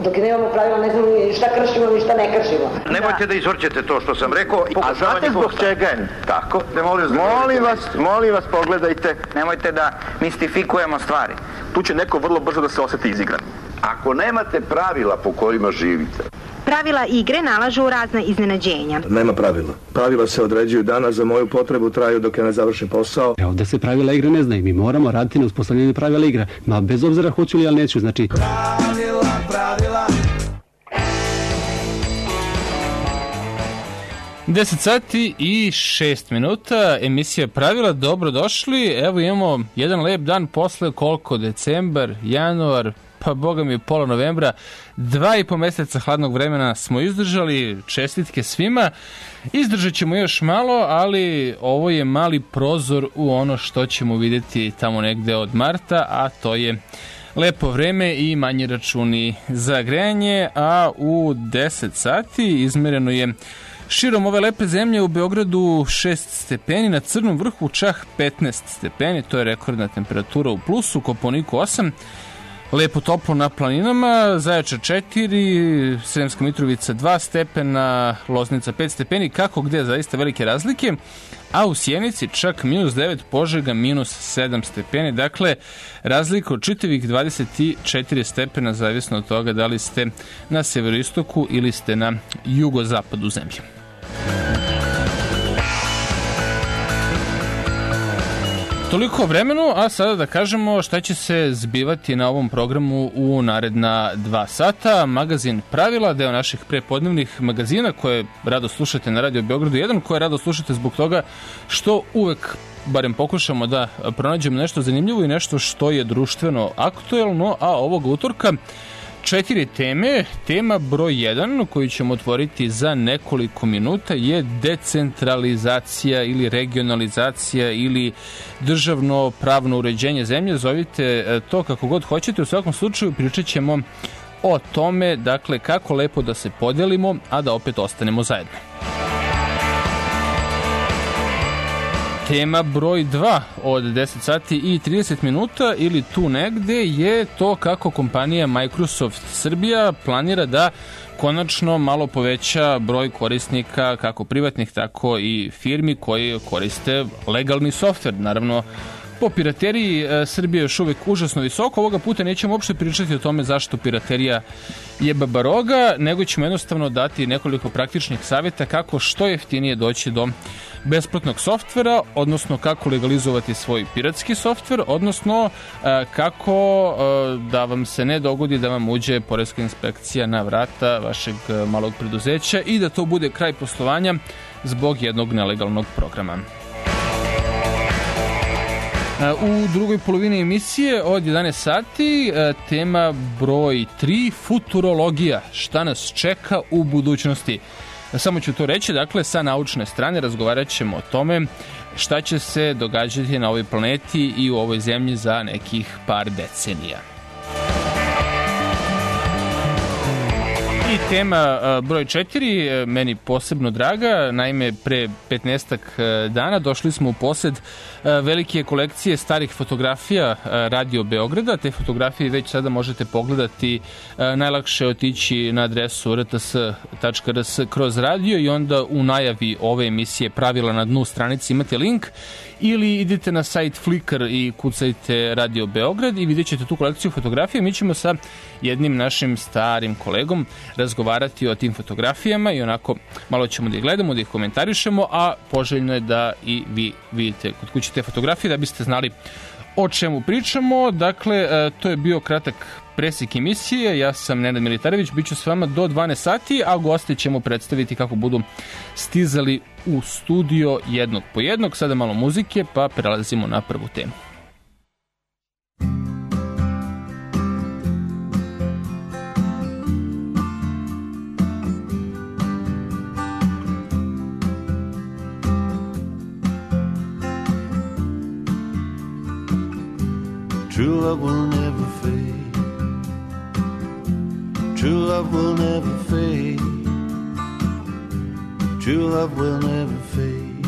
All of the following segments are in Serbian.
Dok nemamo pravila, ne znamo ni šta kršimo, ni šta ne kršimo. Nemojte da izvrćete to što sam rekao. A znate zbog čega je tako? Molim vas, pogledajte. Nemojte da mistifikujemo stvari. Tu će neko vrlo brzo da se osjeti izigran. Ako nemate pravila po kojima živite. Pravila igre nalažu razna iznenađenja. Nema pravila. Pravila se određuju danas, za moju potrebu traju dok ja ne završim posao. Ovdje se pravila igre ne znaju. Mi moramo raditi na uspostavljanju pravila igre. Ma bez obzira hoću li, ali neću. Znači... Pravila. 10 sati i 6 minuta, emisija Pravila, dobrodošli. Evo imamo jedan lep dan posle koliko, decembar, januar, pa boga mi pola novembra, 2,5 meseca hladnog vremena smo izdržali, čestitke svima. Izdržat ćemo još malo, ali ovo je mali prozor u ono što ćemo vidjeti tamo negde od marta, a to je lepo vreme i manji računi za grejanje, a u 10 sati izmereno je širom ove lepe zemlje u Beogradu 6 stepeni, na Crnom vrhu čak 15 stepeni, to je rekordna temperatura u plusu, Kopaoniku 8, lepo toplo na planinama, Zaječar 4, Sremska Mitrovica 2 stepena, Loznica 5 stepeni, kako gde, zaista velike razlike, a u Sjenici čak -9, Požega -7 stepeni, dakle razlika od čitavih 24 stepena, zavisno od toga da li ste na severoistoku ili ste na jugozapadu zemlje. Toliko o vremenu, a sada da kažemo šta će se zbivati na ovom programu u naredna 2 sata. Magazin Pravila, deo naših prepodnevnih magazina koje rado slušate na Radio Beogradu 1, koje rado slušate zbog toga što uvek barem pokušamo da pronađemo nešto zanimljivo i nešto što je društveno aktuelno, a ovog utorka 4 teme. Tema broj 1 koju ćemo otvoriti za nekoliko minuta je decentralizacija ili regionalizacija ili državno pravno uređenje zemlje. Zovite to kako god hoćete. U svakom slučaju pričat ćemo o tome, dakle, kako lepo da se podelimo, a da opet ostanemo zajedno. Tema broj 2 od 10 sati i 30 minuta ili tu negde je to kako kompanija Microsoft Srbija planira da konačno malo poveća broj korisnika, kako privatnih, tako i firmi koji koriste legalni softver. Naravno, po pirateriji Srbije je još uvek užasno visoko. Ovoga puta nećemo uopšte pričati o tome zašto piraterija je babaroga, nego ćemo jednostavno dati nekoliko praktičnih savjeta kako što jeftinije doći do besplatnog softvera, odnosno kako legalizovati svoj piratski softver, odnosno kako da vam se ne dogodi da vam uđe poreska inspekcija na vrata vašeg malog preduzeća i da to bude kraj poslovanja zbog jednog nelegalnog programa. U drugoj polovini emisije od 11 sati tema broj 3, futurologija. Šta nas čeka u budućnosti? Samo ću to reći, dakle, sa naučne strane razgovarat ćemo o tome šta će se događati na ovoj planeti i u ovoj zemlji za nekih par decenija. I tema broj 4, meni posebno draga, naime pre 15 dana došli smo u posed velike kolekcije starih fotografija Radio Beograda. Te fotografije već sada možete pogledati, najlakše otići na adresu rts.rs kroz radio i onda u najavi ove emisije Pravila na dnu stranici imate link, ili idite na sajt Flickr i kucajte Radio Beograd i vidjet ćete tu kolekciju fotografija. Mi ćemo sa jednim našim starim kolegom razgovarati o tim fotografijama i onako malo ćemo da ih gledamo, da ih komentarišemo, a poželjno je da i vi vidite kod kuće te fotografije da biste znali o čemu pričamo. Dakle, to je bio kratak presek emisije. Ja sam Nenad Militarević, bit ću s vama do 12 sati, a goste ćemo predstaviti kako budu stizali u studio jednog po jednog. Sada malo muzike, pa prelazimo na prvu temu. True love will never fade. True love will never fade. True love will never fade.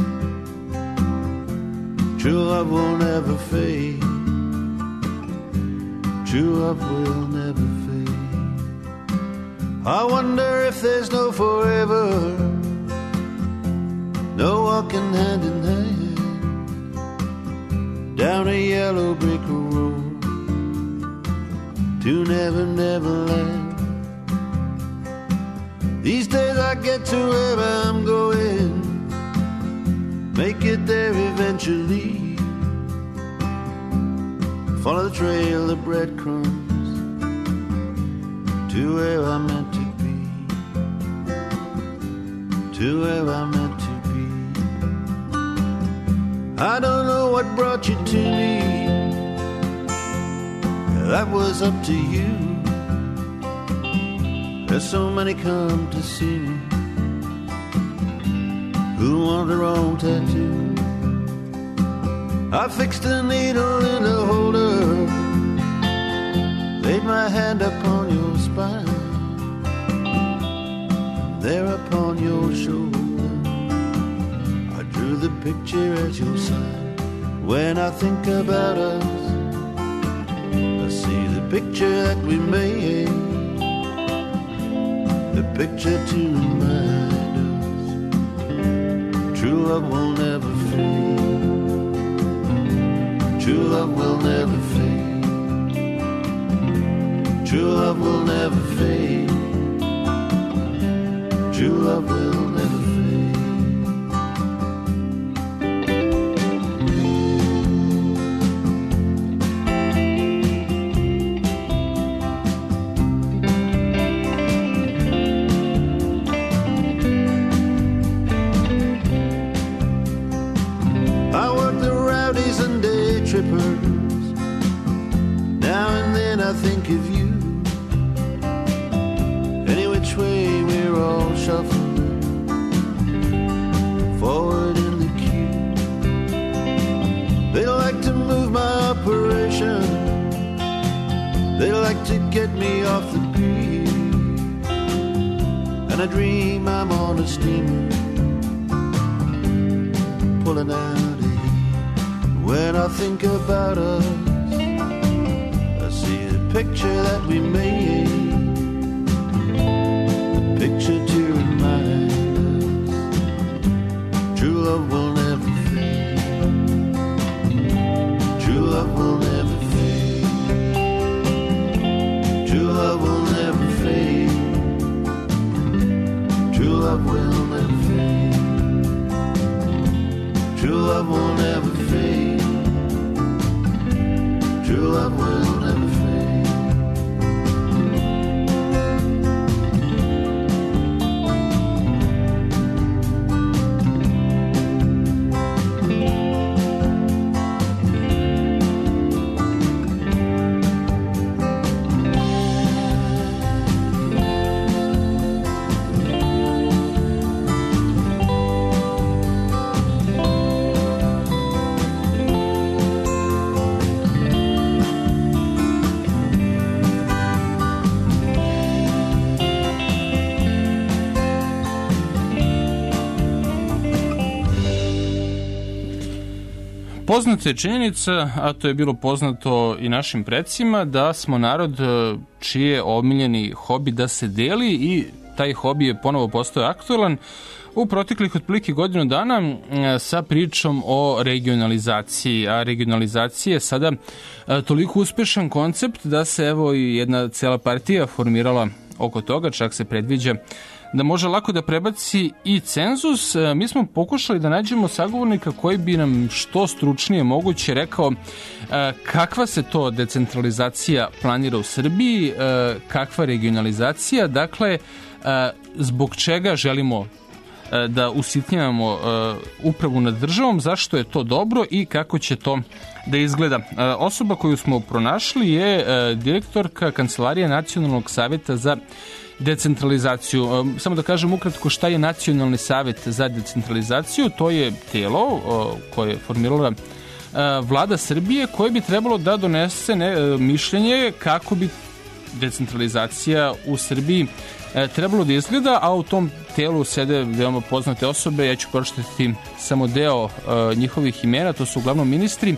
True love will never fade. True love will never fade. I wonder if there's no forever, no walking hand in hand down a yellow brick road to Never Never Land. These days I get to where I'm going, make it there eventually, follow the trail of breadcrumbs to where I'm meant to be, to where I'm meant to be. I don't know what brought you to me, that was up to you. There's so many come to see me who want their own tattoo. I fixed a needle in a holder, laid my hand upon your spine, there upon your shoulder I drew the picture as your sign. When I think about us, I see the picture that we made, the picture to remind us true love will never fade, true love will never fade, true love will never fade, true love will never fade. Now and then I think of you, any which way we're all shuffling forward in the queue. They like to move my operation, they like to get me off the beat, and I dream I'm on a steamer pulling out. When I think about us, I see the picture that we made, the picture to remind us true love will never fade, true love will never fade, true love will never fade, true love will never fade, true love will never fade, true love will never fade. Poznata je činjenica, a to je bilo poznato i našim precima, da smo narod čiji je omiljeni hobi da se deli i taj hobi je ponovo postao aktualan u proteklih otprilike godinu dana sa pričom o regionalizaciji. A regionalizacija je sada toliko uspešan koncept da se evo i jedna cela partija formirala oko toga, čak se predviđa da može lako da prebaci i cenzus. Mi smo pokušali da nađemo sagovornika koji bi nam što stručnije moguće rekao kakva se to decentralizacija planira u Srbiji, kakva regionalizacija, dakle zbog čega želimo da usitnjavamo upravu nad državom, zašto je to dobro i kako će to da izgleda. Osoba koju smo pronašli je direktorka Kancelarije Nacionalnog saveta za decentralizaciju. Samo da kažem ukratko šta je Nacionalni savet za decentralizaciju. To je telo koje je formirala Vlada Srbije, koje bi trebalo da donese mišljenje kako bi decentralizacija u Srbiji trebalo da izgleda, a u tom telu sede veoma poznate osobe. Ja ću pročitati samo deo njihovih imena, to su uglavnom ministri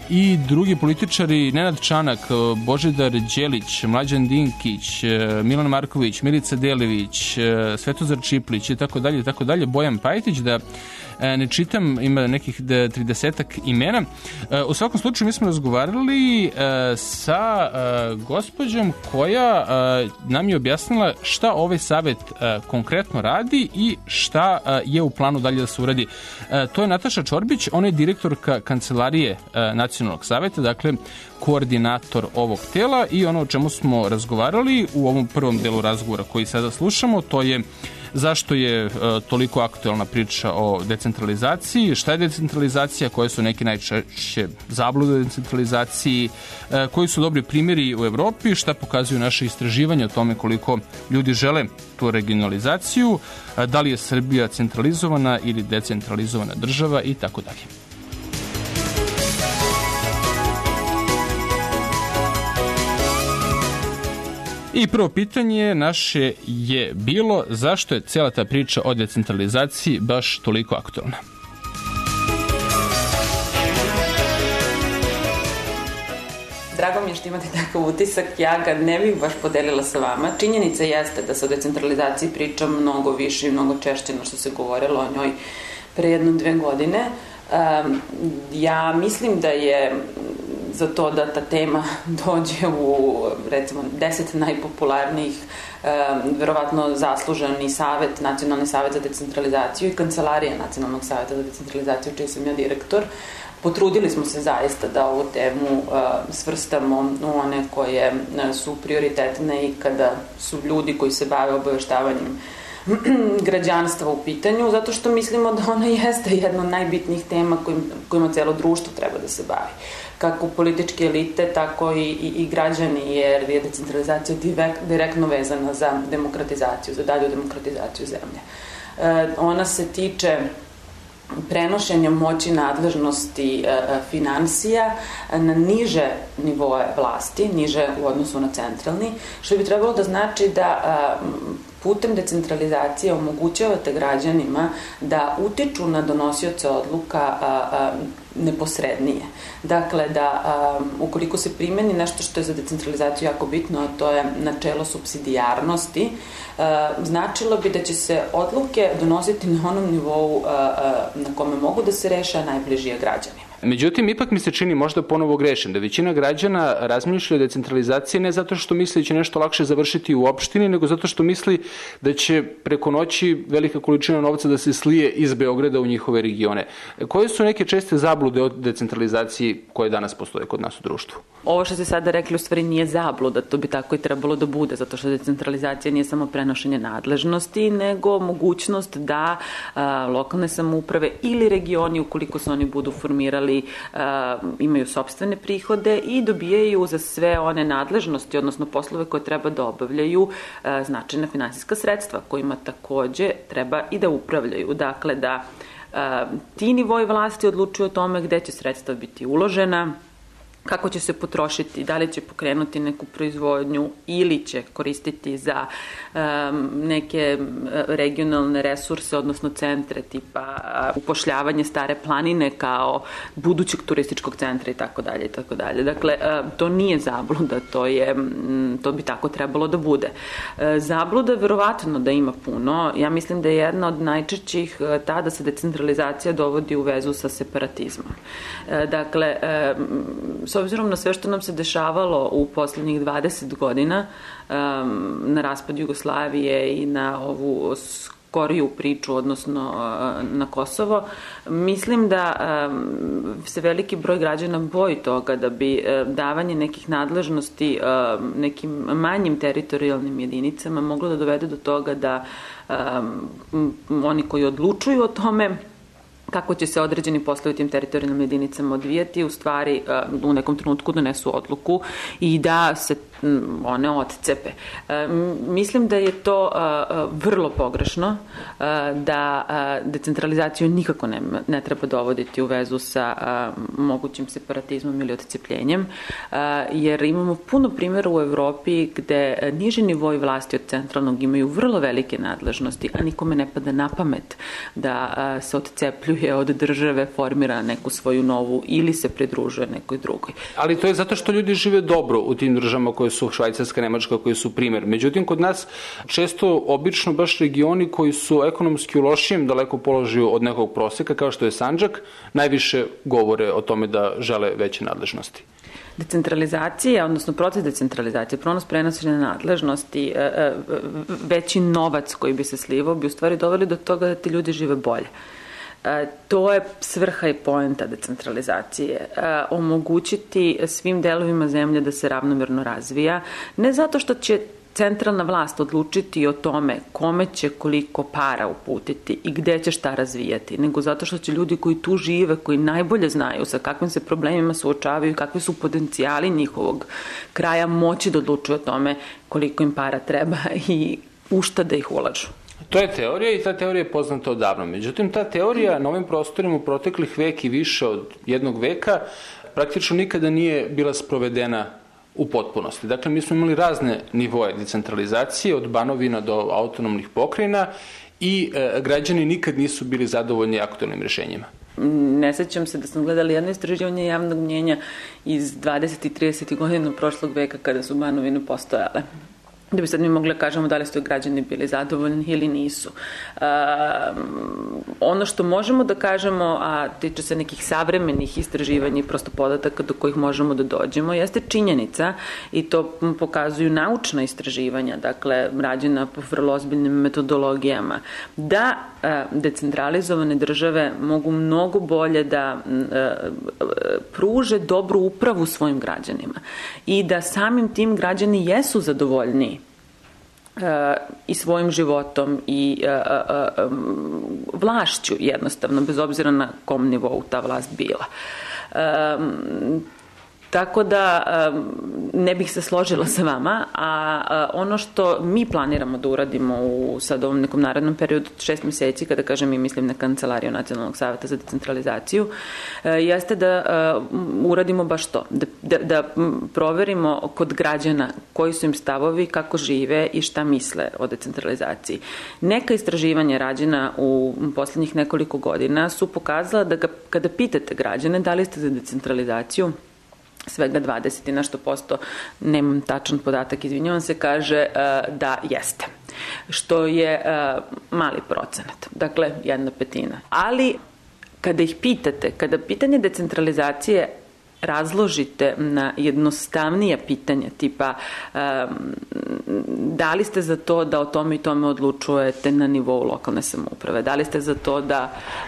i drugi političari, Nenad Čanak, Božidar Đelić, Mlađan Dinkić, Milan Marković, Milica Delević, Svetozar Čiplić i tako dalje, Bojan Pajtić, da ne čitam, ima nekih 30-ak imena. U svakom slučaju mi smo razgovarali sa gospođom koja nam je objasnila šta ovaj savet konkretno radi i šta je u planu dalje da se uradi. To je Nataša Čorbić, ona je direktorka Kancelarije Nacionalnog saveta, dakle koordinator ovog tela, i ono o čemu smo razgovarali u ovom prvom delu razgovora koji sada slušamo, to je zašto je toliko aktuelna priča o decentralizaciji, šta je decentralizacija, koje su neke najčešće zablude o decentralizaciji, koji su dobri primjeri u Evropi, šta pokazuju naše istraživanja o tome koliko ljudi žele tu regionalizaciju, da li je Srbija centralizovana ili decentralizovana država i tako dalje. I prvo pitanje naše je bilo zašto je cijela ta priča o decentralizaciji baš toliko aktualna. Drago mi je što imate takav utisak, ja ga ne bih baš podelila sa vama. Činjenica jeste da se o decentralizaciji priča mnogo više i mnogo češće na što se govorilo o njoj pre 1-2 godine. Ja mislim da je za to da ta tema dođe u, recimo, 10 najpopularnijih, verovatno zasluženi savet, Nacionalni savet za decentralizaciju i Kancelarija Nacionalnog saveta za decentralizaciju, čiji sam ja direktor. Potrudili smo se zaista da ovu temu svrstamo u one koje su prioritetne i kada su ljudi koji se bave obaveštavanjem građanstva u pitanju, zato što mislimo da ona jeste jedna od najbitnijih tema kojima celo društvo treba da se bavi. Kako političke elite, tako i građani, jer je decentralizacija direktno vezana za demokratizaciju, za dalju demokratizaciju zemlje. Ona se tiče prenošenja moći, nadležnosti, finansija na niže nivoe vlasti, niže u odnosu na centralni, što bi trebalo da znači da putem decentralizacije omogućavate građanima da utiču na donosioce odluka neposrednije. Dakle, da ukoliko se primeni nešto što je za decentralizaciju jako bitno, a to je načelo supsidijarnosti, značilo bi da će se odluke donositi na onom nivou na kome mogu da se reše, a najbliži je građanima. Međutim, ipak mi se čini, možda ponovo grešim, da većina građana razmišlja o decentralizaciji ne zato što misli da će nešto lakše završiti u opštini, nego zato što misli da će preko noći velika količina novca da se slije iz Beograda u njihove regione. Koje su neke česte zablude o decentralizaciji koje danas postoje kod nas u društvu? Ovo što ste sada rekli u stvari nije zabluda, to bi tako i trebalo da bude, zato što decentralizacija nije samo prenošenje nadležnosti, nego mogućnost da lokalne samouprave ili regioni, ukoliko se oni budu formirali, imaju sopstvene prihode i dobijaju za sve one nadležnosti, odnosno poslove koje treba da obavljaju, značajna finansijska sredstva kojima takođe treba i da upravljaju. Dakle, da ti nivoji vlasti odlučuju o tome gde će sredstva biti uložena, kako će se potrošiti, da li će pokrenuti neku proizvodnju ili će koristiti za neke regionalne resurse, odnosno centre tipa upošljavanje Stare planine kao budućeg turističkog centra i tako dalje i tako dalje. Dakle, to nije zabluda, to bi tako trebalo da bude. Zabluda verovatno da ima puno. Ja mislim da je jedna od najčešćih ta da se decentralizacija dovodi u vezu sa separatizmom. Dakle, s obzirom na sve što nam se dešavalo u poslednjih 20 godina na raspad Jugoslavije i na ovu skoriju priču, odnosno na Kosovo, mislim da se veliki broj građana boji toga da bi davanje nekih nadležnosti nekim manjim teritorijalnim jedinicama moglo da dovede do toga da oni koji odlučuju o tome kako će se određeni poslovi u tim teritorijalnim jedinicama odvijati, u stvari u nekom trenutku donesu odluku i da se one odcepe. Mislim da je to vrlo pogrešno, da decentralizaciju nikako ne treba dovoditi u vezu sa mogućim separatizmom ili odcepljenjem, jer imamo puno primjera u Evropi gde niži nivoi vlasti od centralnog imaju vrlo velike nadležnosti, a nikome ne pada na pamet da se odcepljuje odvojuje od države, formira neku svoju novu ili se pridružuje nekoj drugoj. Ali to je zato što ljudi žive dobro u tim državama koje su Švajcarska, Nemačka, koji su primer. Međutim, kod nas često obično baš regioni koji su ekonomski u lošijem daleko položaju od nekog proseka, kao što je Sandžak, najviše govore o tome da žele veće nadležnosti. Decentralizacija, odnosno proces decentralizacije, prenošenja nadležnosti, veći novac koji bi se slivao bi u stvari doveli do toga da ti ljudi žive bolje. To je svrha i poenta decentralizacije. Omogućiti svim delovima zemlje da se ravnomerno razvija, ne zato što će centralna vlast odlučiti o tome kome će koliko para uputiti i gde će šta razvijati, nego zato što će ljudi koji tu žive, koji najbolje znaju sa kakvim se problemima suočavaju i kakvi su potencijali njihovog kraja, moći da odlučuju o tome koliko im para treba i u šta da ih ulažu. To je teorija i ta teorija je poznata odavno. Međutim, ta teorija na ovim prostorima u proteklih vek i više od jednog veka praktično nikada nije bila sprovedena u potpunosti. Dakle, mi smo imali razne nivoe decentralizacije, od banovina do autonomnih pokrajina i građani nikad nisu bili zadovoljni aktualnim rješenjima. Ne sećam se da smo gledali jedno istraživanje javnog mnjenja iz 20. i 30. godina prošlog veka kada su banovine postojale. Da bi sad mi mogli da kažemo da li su građani bili zadovoljni ili nisu. Ono što možemo da kažemo, a tiče se nekih savremenih istraživanja i prosto podataka do kojih možemo da dođemo, jeste činjenica, i to pokazuju naučna istraživanja, dakle, rađena po vrlo ozbiljnim metodologijama, da decentralizovane države mogu mnogo bolje da pruže dobru upravu svojim građanima i da samim tim građani jesu zadovoljniji i svojim životom i vlašću jednostavno, bez obzira na kom nivou ta vlast bila. Tako da ne bih se složila sa vama, a ono što mi planiramo da uradimo u sad ovom nekom narednom periodu 6 meseci, kada kažem mi mislim na Kancelariju Nacionalnog saveta za decentralizaciju, jeste da uradimo baš to, da proverimo kod građana koji su im stavovi, kako žive i šta misle o decentralizaciji. Neka istraživanja rađena u poslednjih nekoliko godina su pokazala da kada pitate građane da li ste za decentralizaciju, svega 20 i nešto posto, nemam tačan podatak, izvinjavam se, kaže da jeste. Što je mali procenat, dakle 1/5. Ali kada ih pitate, kada pitanje decentralizacije razložite na jednostavnija pitanja, tipa da li ste za to da o tome i tome odlučujete na nivou lokalne samouprave, da li ste za to da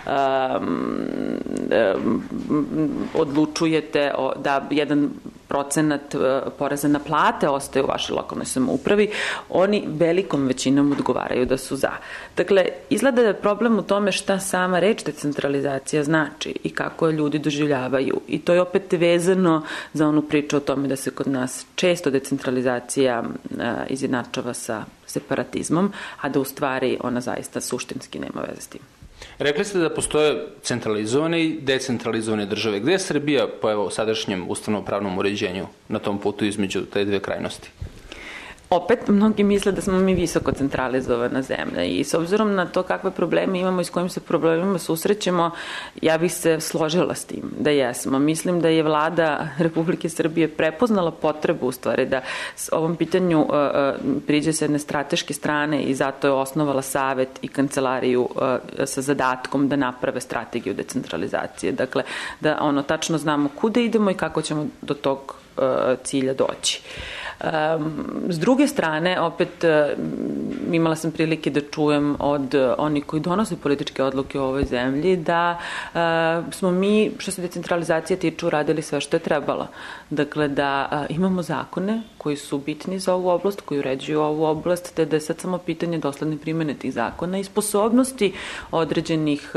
odlučujete da 1% poreza na plate ostaje u vašoj lokalnoj samoupravi, oni velikom većinom odgovaraju da su za. Dakle, izgleda da je problem u tome šta sama reč decentralizacija znači i kako je ljudi doživljavaju. I to je opet vezano za onu priču o tome da se kod nas često decentralizacija izjednačava sa separatizmom, a da u stvari ona zaista suštinski nema veze s tim. Rekli ste da postoje centralizovane i decentralizovane države. Gde je Srbija po sadašnjem ustavno-pravnom uređenju na tom putu između te dve krajnosti? Opet, mnogi misle da smo mi visoko centralizovana zemlja i s obzirom na to kakve probleme imamo i s kojim se problemima susrećemo, ja bih se složila s tim da jesmo. Mislim da je vlada Republike Srbije prepoznala potrebu u stvari da s ovom pitanju priđe s jedne strateške strane i zato je osnovala savet i kancelariju sa zadatkom da naprave strategiju decentralizacije. Dakle, da tačno znamo kuda idemo i kako ćemo do tog cilja doći. S druge strane, opet imala sam prilike da čujem od onih koji donose političke odluke u ovoj zemlji da smo mi, što se decentralizacije tiču, radili sve što je trebalo. Dakle, da imamo zakone koji su bitni za ovu oblast, koji uređuju ovu oblast, te da je sad samo pitanje dosledne primene tih zakona i sposobnosti određenih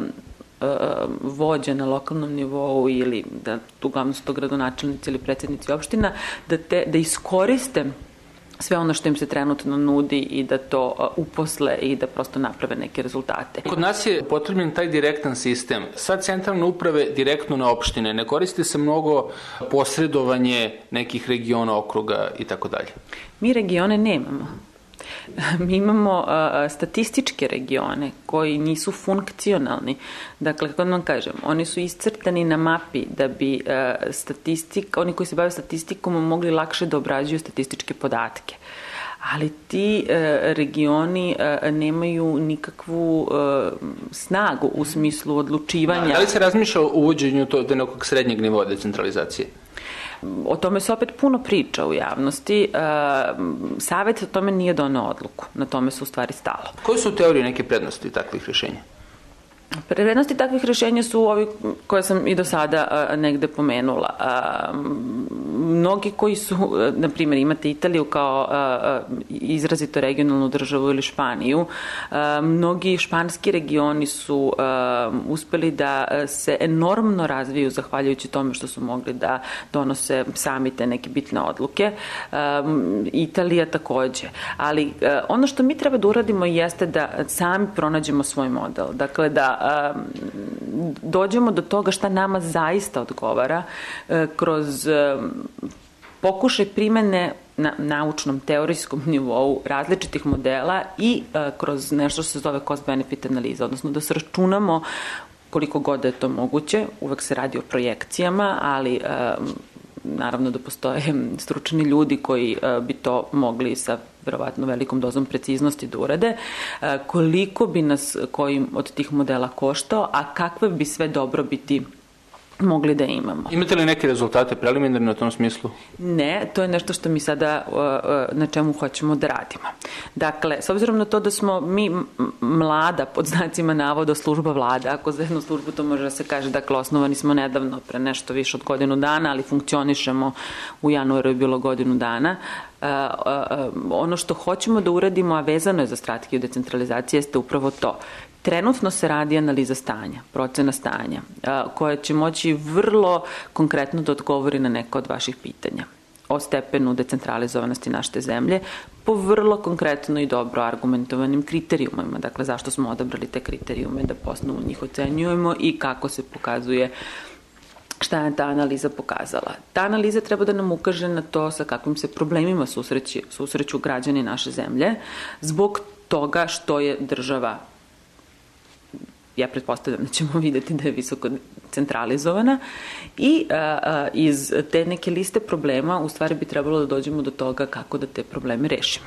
vođa na lokalnom nivou ili da uglavnom su to gradonačelnici ili predsjednici opština, da iskoriste sve ono što im se trenutno nudi i da to uposle i da prosto naprave neke rezultate. Kod nas je potreban taj direktan sistem. Sad centralne uprave direktno na opštine. Ne koristi se mnogo posredovanje nekih regiona, okruga i tako dalje. Mi regione nemamo. Mi imamo statističke regione koji nisu funkcionalni. Dakle, kako vam kažem, oni su iscrtani na mapi da bi oni koji se bave statistikom mogli lakše da obrađuju statističke podatke. Ali ti regioni nemaju nikakvu snagu u smislu odlučivanja. Da li se razmišlja o uvođenju do nekog srednjeg nivoa decentralizacije? O tome se opet puno priča u javnosti. Savet o tome nije doneo odluku. Na tome se u stvari stalo. Koje su u teoriji neke prednosti takvih rješenja? Prednosti takvih rješenja su ovi koje sam i do sada negde pomenula. Mnogi koji su, na primjer, imate Italiju kao izrazito regionalnu državu ili Španiju, mnogi španski regioni su uspeli da se enormno razviju zahvaljujući tome što su mogli da donose sami te neke bitne odluke. Italija takođe. Ali ono što mi treba da uradimo jeste da sami pronađemo svoj model. Dakle, da dođemo do toga šta nama zaista odgovara kroz pokušaj primene na naučnom, teorijskom nivou različitih modela i kroz nešto što se zove cost-benefit analiza, odnosno da se računamo koliko god da je to moguće, uvek se radi o projekcijama, ali naravno da postoje stručni ljudi koji bi to mogli sa verovatno velikom dozom preciznosti da urade, koliko bi nas kojim od tih modela koštao, a kakve bi sve dobrobiti mogli da imamo. Imate li neke rezultate preliminarne u tom smislu? Ne, to je nešto što mi sada na čemu hoćemo da radimo. Dakle, s obzirom na to da smo mi mlada, pod znacima navoda, služba vlade, ako za jednu službu to može da se kaže, dakle, osnovani smo nedavno, pre nešto više od godinu dana, ali funkcionišemo, u januaru je bilo godinu dana. Ono što hoćemo da uradimo, a vezano je za strategiju decentralizacije, jeste upravo to. Trenutno se radi analiza stanja, procena stanja, koja će moći vrlo konkretno da odgovori na neka od vaših pitanja o stepenu decentralizovanosti naše zemlje po vrlo konkretno i dobro argumentovanim kriterijumima. Dakle, zašto smo odabrali te kriterijume, da po osnovu njih ocenjujemo i kako se pokazuje šta je ta analiza pokazala. Ta analiza treba da nam ukaže na to sa kakvim se problemima susreću građani naše zemlje zbog toga što je država, ja pretpostavljam da ćemo vidjeti da je visoko centralizovana i iz te neke liste problema u stvari bi trebalo da dođemo do toga kako da te probleme rešimo.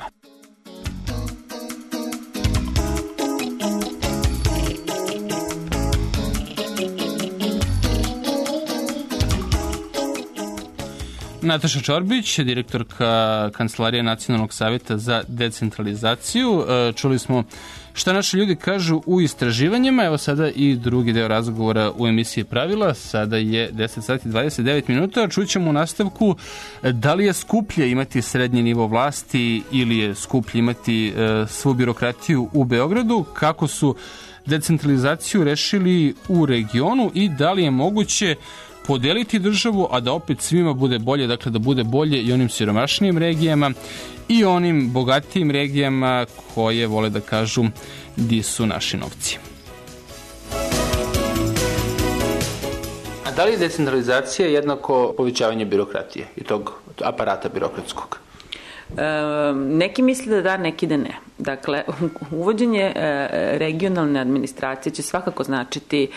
Nataša Čorbić, direktorka Kancelarije Nacionalnog savjeta za decentralizaciju. Čuli smo šta naši ljudi kažu u istraživanjima. Evo sada i drugi deo razgovora u emisiji Pravila. Sada je 10 sati 29 minuta. Čućemo u nastavku da li je skuplje imati srednji nivo vlasti ili je skuplje imati svu birokratiju u Beogradu, kako su decentralizaciju rešili u regionu i da li je moguće podeliti državu, a da opet svima bude bolje, dakle da bude bolje i onim siromašnijim regijama i onim bogatijim regijama koje vole da kažu di su naši novci. A da li je decentralizacija jednako povećavanje birokratije i tog aparata birokratskog? Neki misle da, neki da ne. Dakle, uvođenje regionalne administracije će svakako značiti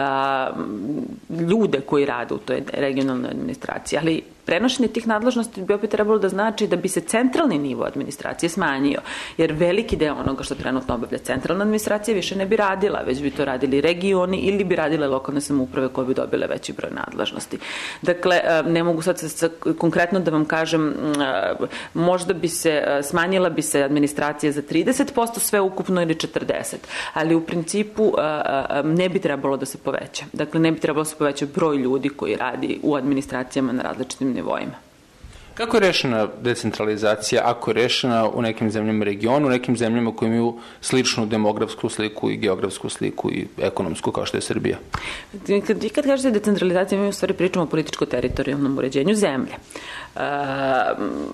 ljude koji rade u toj regionalnoj administraciji, ali prenošenje tih nadležnosti bi opet trebalo da znači da bi se centralni nivo administracije smanjio, jer veliki deo onoga što trenutno obavlja centralna administracija više ne bi radila, već bi to radili regioni ili bi radile lokalne samouprave koje bi dobile veći broj nadležnosti. Dakle, ne mogu sad konkretno da vam kažem, možda bi se, smanjila bi se administracija za 30% sve ukupno ili 40%, ali u principu ne bi trebalo da se poveća. Dakle, ne bi trebalo da se poveća broj ljudi koji radi u administracijama na različitim nivoima. Kako je rešena decentralizacija, ako je rešena u nekim zemljama regionu, u nekim zemljama koje imaju sličnu demografsku sliku i geografsku sliku i ekonomsku kao što je Srbija? Kad kažete decentralizacija, mi u stvari pričamo o političko-teritorijalnom uređenju zemlje.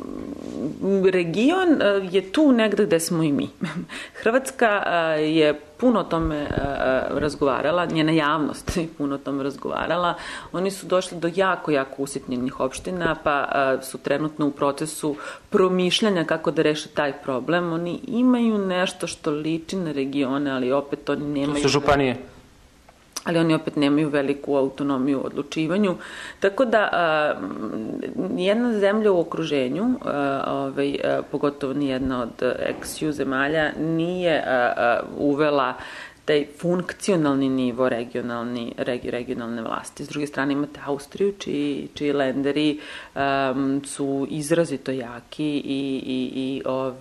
Region je tu negde gde smo i mi. Hrvatska je puno o tome razgovarala, njena javnost je puno o tome razgovarala. Oni su došli do jako usitnjenih opština, pa su trenutno u procesu promišljanja kako da reše taj problem. Oni imaju nešto što liči na regione, ali opet oni nemaju... To su županije. Ali oni opet nemaju veliku autonomiju u odlučivanju. Tako da nijedna zemlja u okruženju, pogotovo nijedna od ex-EU zemalja, nije uvela taj funkcionalni nivo regionalne vlasti. S druge strane imate Austriju, čiji lenderi su izrazito jaki i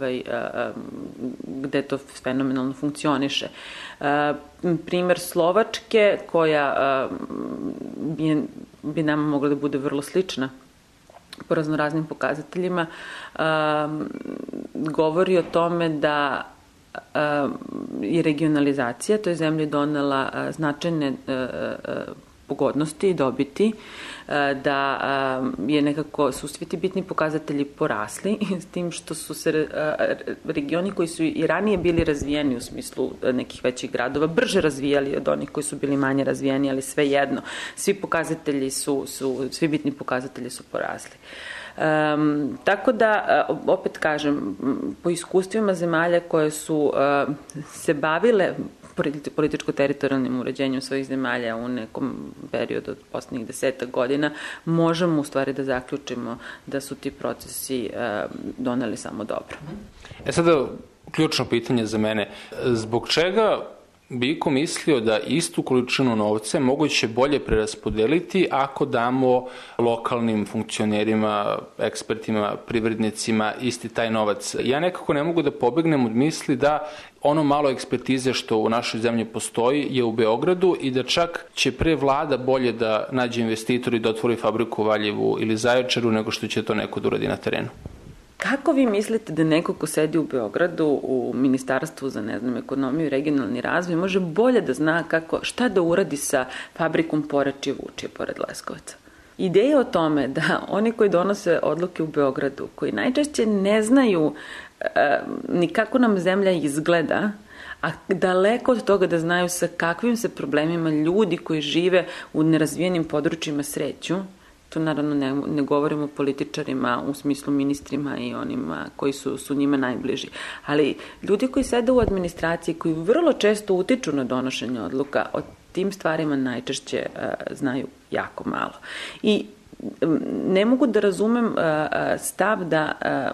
gde to fenomenalno funkcioniše. Primer Slovačke, koja bi nama mogla da bude vrlo slična po raznoraznim pokazateljima, govori o tome da i regionalizacija toj zemlji donela značajne pogodnosti i dobiti, da su svi ti bitni pokazatelji porasli, s tim što su se regioni koji su i ranije bili razvijeni u smislu nekih većih gradova brže razvijali od onih koji su bili manje razvijeni, ali svejedno, svi bitni pokazatelji su porasli. Tako da, opet kažem, po iskustvima zemalja koje su se bavile političko-teritorijalnim uređenjem svojih zemalja u nekom periodu od poslednjih 10 godina, možemo u stvari da zaključimo da su ti procesi doneli samo dobro. Sada, ključno pitanje za mene. Zbog čega bi iko mislio da istu količinu novca moguće bolje preraspodeliti ako damo lokalnim funkcionerima, ekspertima, privrednicima isti taj novac? Ja nekako ne mogu da pobegnem od misli da ono malo ekspertize što u našoj zemlji postoji je u Beogradu i da čak će pre vlada bolje da nađe investitor i da otvori fabriku u Valjevu ili Zaječaru nego što će to neko da uradi na terenu. Kako vi mislite da neko ko sedi u Beogradu u Ministarstvu za, ekonomiju i regionalni razvoj može bolje da zna šta da uradi sa fabrikom Porečje Vučje pored Leskovaca? Ideja o tome da oni koji donose odluke u Beogradu, koji najčešće ne znaju ni kako nam zemlja izgleda, a daleko od toga da znaju sa kakvim se problemima ljudi koji žive u nerazvijenim područjima sreću, tu naravno ne govorimo o političarima u smislu ministrima i onima koji su njima najbliži, ali ljudi koji sede u administraciji, koji vrlo često utiču na donošenje odluka, o tim stvarima najčešće znaju jako malo. I ne mogu da razumem stav da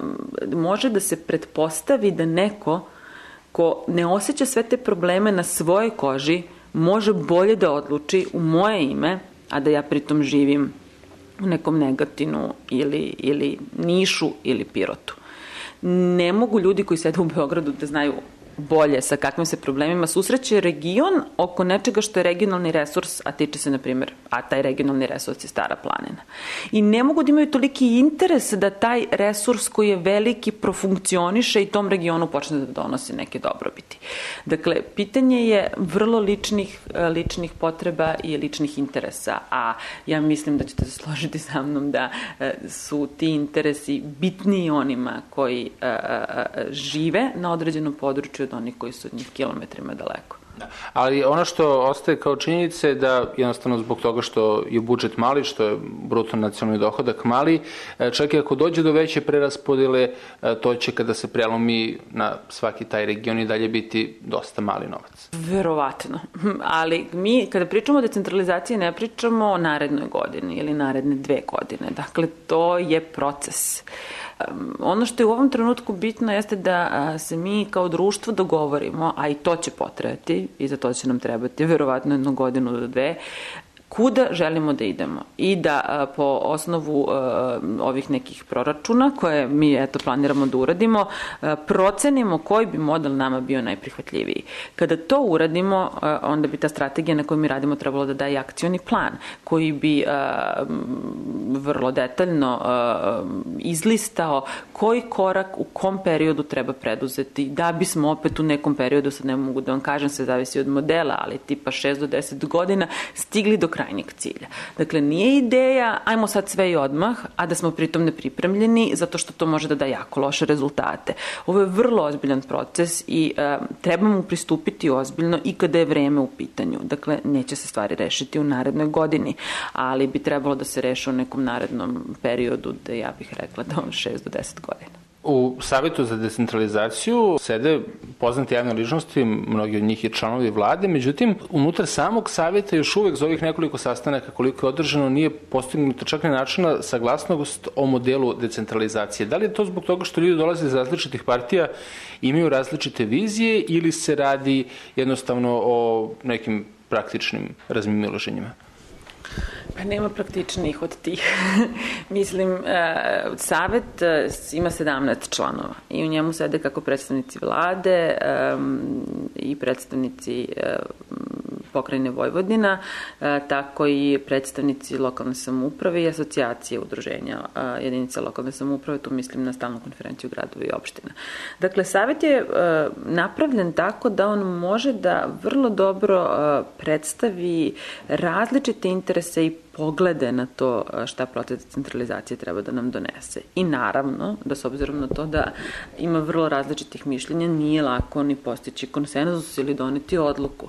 može da se pretpostavi da neko ko ne osjeća sve te probleme na svojoj koži može bolje da odluči u moje ime, a da ja pritom živim u nekom Negatinu ili Nišu ili Pirotu. Ne mogu ljudi koji sede u Beogradu da znaju bolje sa kakvim se problemima susreće region oko nečega što je regionalni resurs, a tiče se, na primjer, a taj regionalni resurs je Stara planina. I ne mogu da imaju toliki interes da taj resurs koji je veliki profunkcioniše i tom regionu počne da donosi neke dobrobiti. Dakle, pitanje je vrlo ličnih potreba i ličnih interesa, a ja mislim da ćete se složiti sa mnom da su ti interesi bitniji onima koji žive na određenom području od onih koji su od njih kilometrima daleko. Ali ono što ostaje kao činjenica je da jednostavno zbog toga što je budžet mali, što je bruto nacionalni dohodak mali, čak i ako dođe do veće preraspodele, to će kada se prelomi na svaki taj region i dalje biti dosta mali novac. Verovatno. Ali mi kada pričamo o decentralizaciji ne pričamo o narednoj godini ili naredne 2 godine. Dakle, to je proces. Ono što je u ovom trenutku bitno jeste da se mi kao društvo dogovorimo, a i to će potrajati i za to će nam trebati verovatno 1 godinu do 2, kuda želimo da idemo i da po osnovu ovih nekih proračuna koje mi planiramo da uradimo, procenimo koji bi model nama bio najprihvatljiviji. Kada to uradimo, onda bi ta strategija na kojoj mi radimo trebalo da daje akcioni plan koji bi vrlo detaljno izlistao koji korak u kom periodu treba preduzeti da bismo opet u nekom periodu, sad ne mogu da vam kažem, se zavisi od modela, ali tipa 6 do 10 godina, stigli do kraja krajnjeg cilja. Dakle, nije ideja ajmo sad sve i odmah, a da smo pritom nepripremljeni zato što to može da da jako loše rezultate. Ovo je vrlo ozbiljan proces i trebamo mu pristupiti ozbiljno i kada je vreme u pitanju. Dakle, neće se stvari rešiti u narednoj godini, ali bi trebalo da se reše u nekom narednom periodu, da ja bih rekla da 6 do 10 godina. U Savetu za decentralizaciju sede poznate javne ličnosti, mnogi od njih i članovi vlade, međutim, unutar samog saveta još uvek za ovih nekoliko sastanaka koliko je održano nije postignuto čak ni načina saglasnost o modelu decentralizacije. Da li je to zbog toga što ljudi dolaze iz različitih partija, imaju različite vizije ili se radi jednostavno o nekim praktičnim razmimoilaženjima? Pa nema praktičnih od tih. Mislim, Savet ima 17 članova i u njemu sede kako predstavnici vlade i predstavnici pokrajine Vojvodina, tako i predstavnici lokalne samouprave i asocijacije udruženja jedinica lokalne samouprave, tu mislim na stalnu konferenciju gradova i opština. Dakle, Savet je napravljen tako da on može da vrlo dobro predstavi različite interese i poglede na to šta proces centralizacije treba da nam donese. I naravno, da s obzirom na to da ima vrlo različitih mišljenja, nije lako ni postići konsenzus ili doneti odluku.